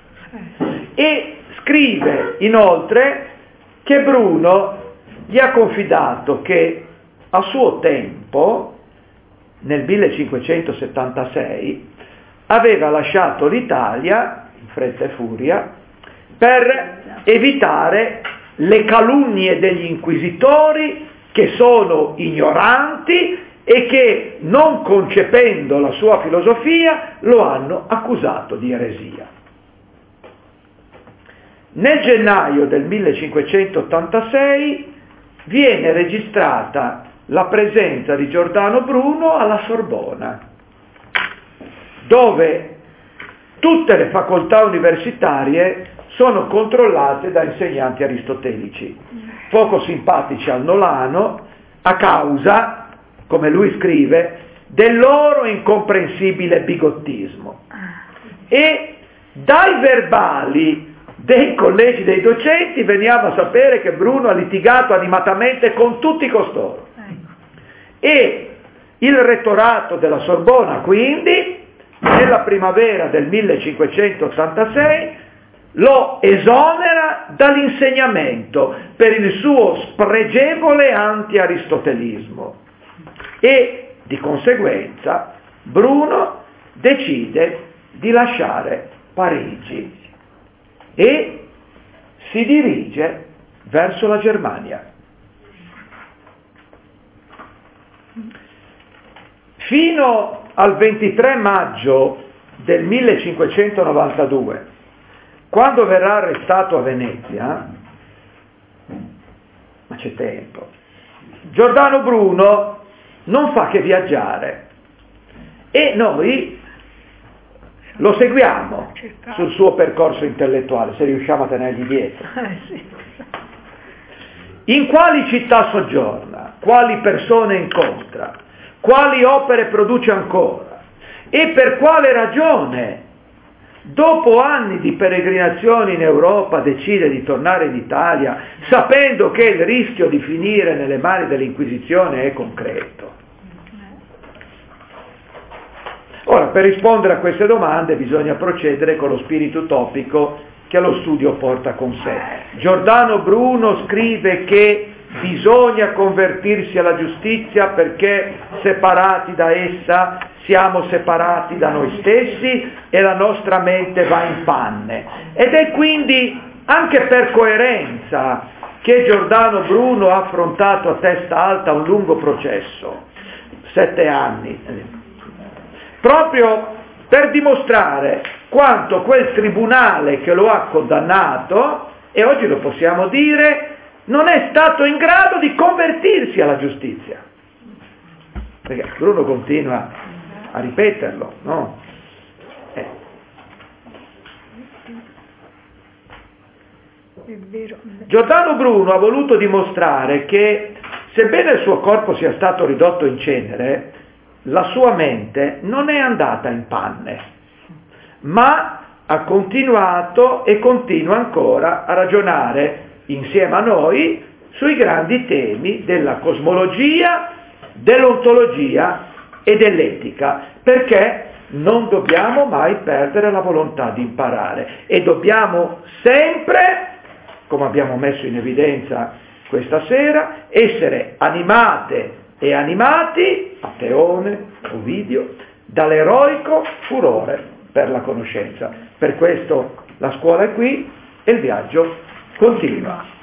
E scrive inoltre che Bruno gli ha confidato che a suo tempo, nel 1576, aveva lasciato l'Italia, in fretta e furia, per evitare le calunnie degli inquisitori che sono ignoranti e che, non concependo la sua filosofia, lo hanno accusato di eresia. Nel gennaio del 1586 viene registrata la presenza di Giordano Bruno alla Sorbona, dove tutte le facoltà universitarie sono controllate da insegnanti aristotelici, poco simpatici al Nolano a causa, come lui scrive, del loro incomprensibile bigottismo. E dai verbali dei collegi dei docenti veniamo a sapere che Bruno ha litigato animatamente con tutti costoro. E il rettorato della Sorbona, quindi, nella primavera del 1586, lo esonera dall'insegnamento per il suo spregevole anti-aristotelismo e, di conseguenza, Bruno decide di lasciare Parigi e si dirige verso la Germania. Fino al 23 maggio del 1592, quando verrà arrestato a Venezia, ma c'è tempo, Giordano Bruno non fa che viaggiare e noi lo seguiamo sul suo percorso intellettuale, se riusciamo a tenergli dietro. In quali città soggiorna, quali persone incontra, quali opere produce ancora e per quale ragione, dopo anni di peregrinazioni in Europa, decide di tornare in Italia, sapendo che il rischio di finire nelle mani dell'Inquisizione è concreto. Ora, per rispondere a queste domande bisogna procedere con lo spirito utopico che lo studio porta con sé. Giordano Bruno scrive che bisogna convertirsi alla giustizia perché separati da essa siamo separati da noi stessi e la nostra mente va in panne. Ed è quindi anche per coerenza che Giordano Bruno ha affrontato a testa alta un lungo processo, 7 anni, proprio per dimostrare quanto quel tribunale che lo ha condannato, e oggi lo possiamo dire, non è stato in grado di convertirsi alla giustizia. Perché Bruno continua a ripeterlo, no? Giordano Bruno ha voluto dimostrare che, sebbene il suo corpo sia stato ridotto in cenere, la sua mente non è andata in panne, ma ha continuato e continua ancora a ragionare insieme a noi sui grandi temi della cosmologia, dell'ontologia e dell'etica, perché non dobbiamo mai perdere la volontà di imparare e dobbiamo sempre, come abbiamo messo in evidenza questa sera, essere animate e animati, a Teone, Ovidio, dall'eroico furore per la conoscenza. Per questo la scuola è qui e il viaggio continua.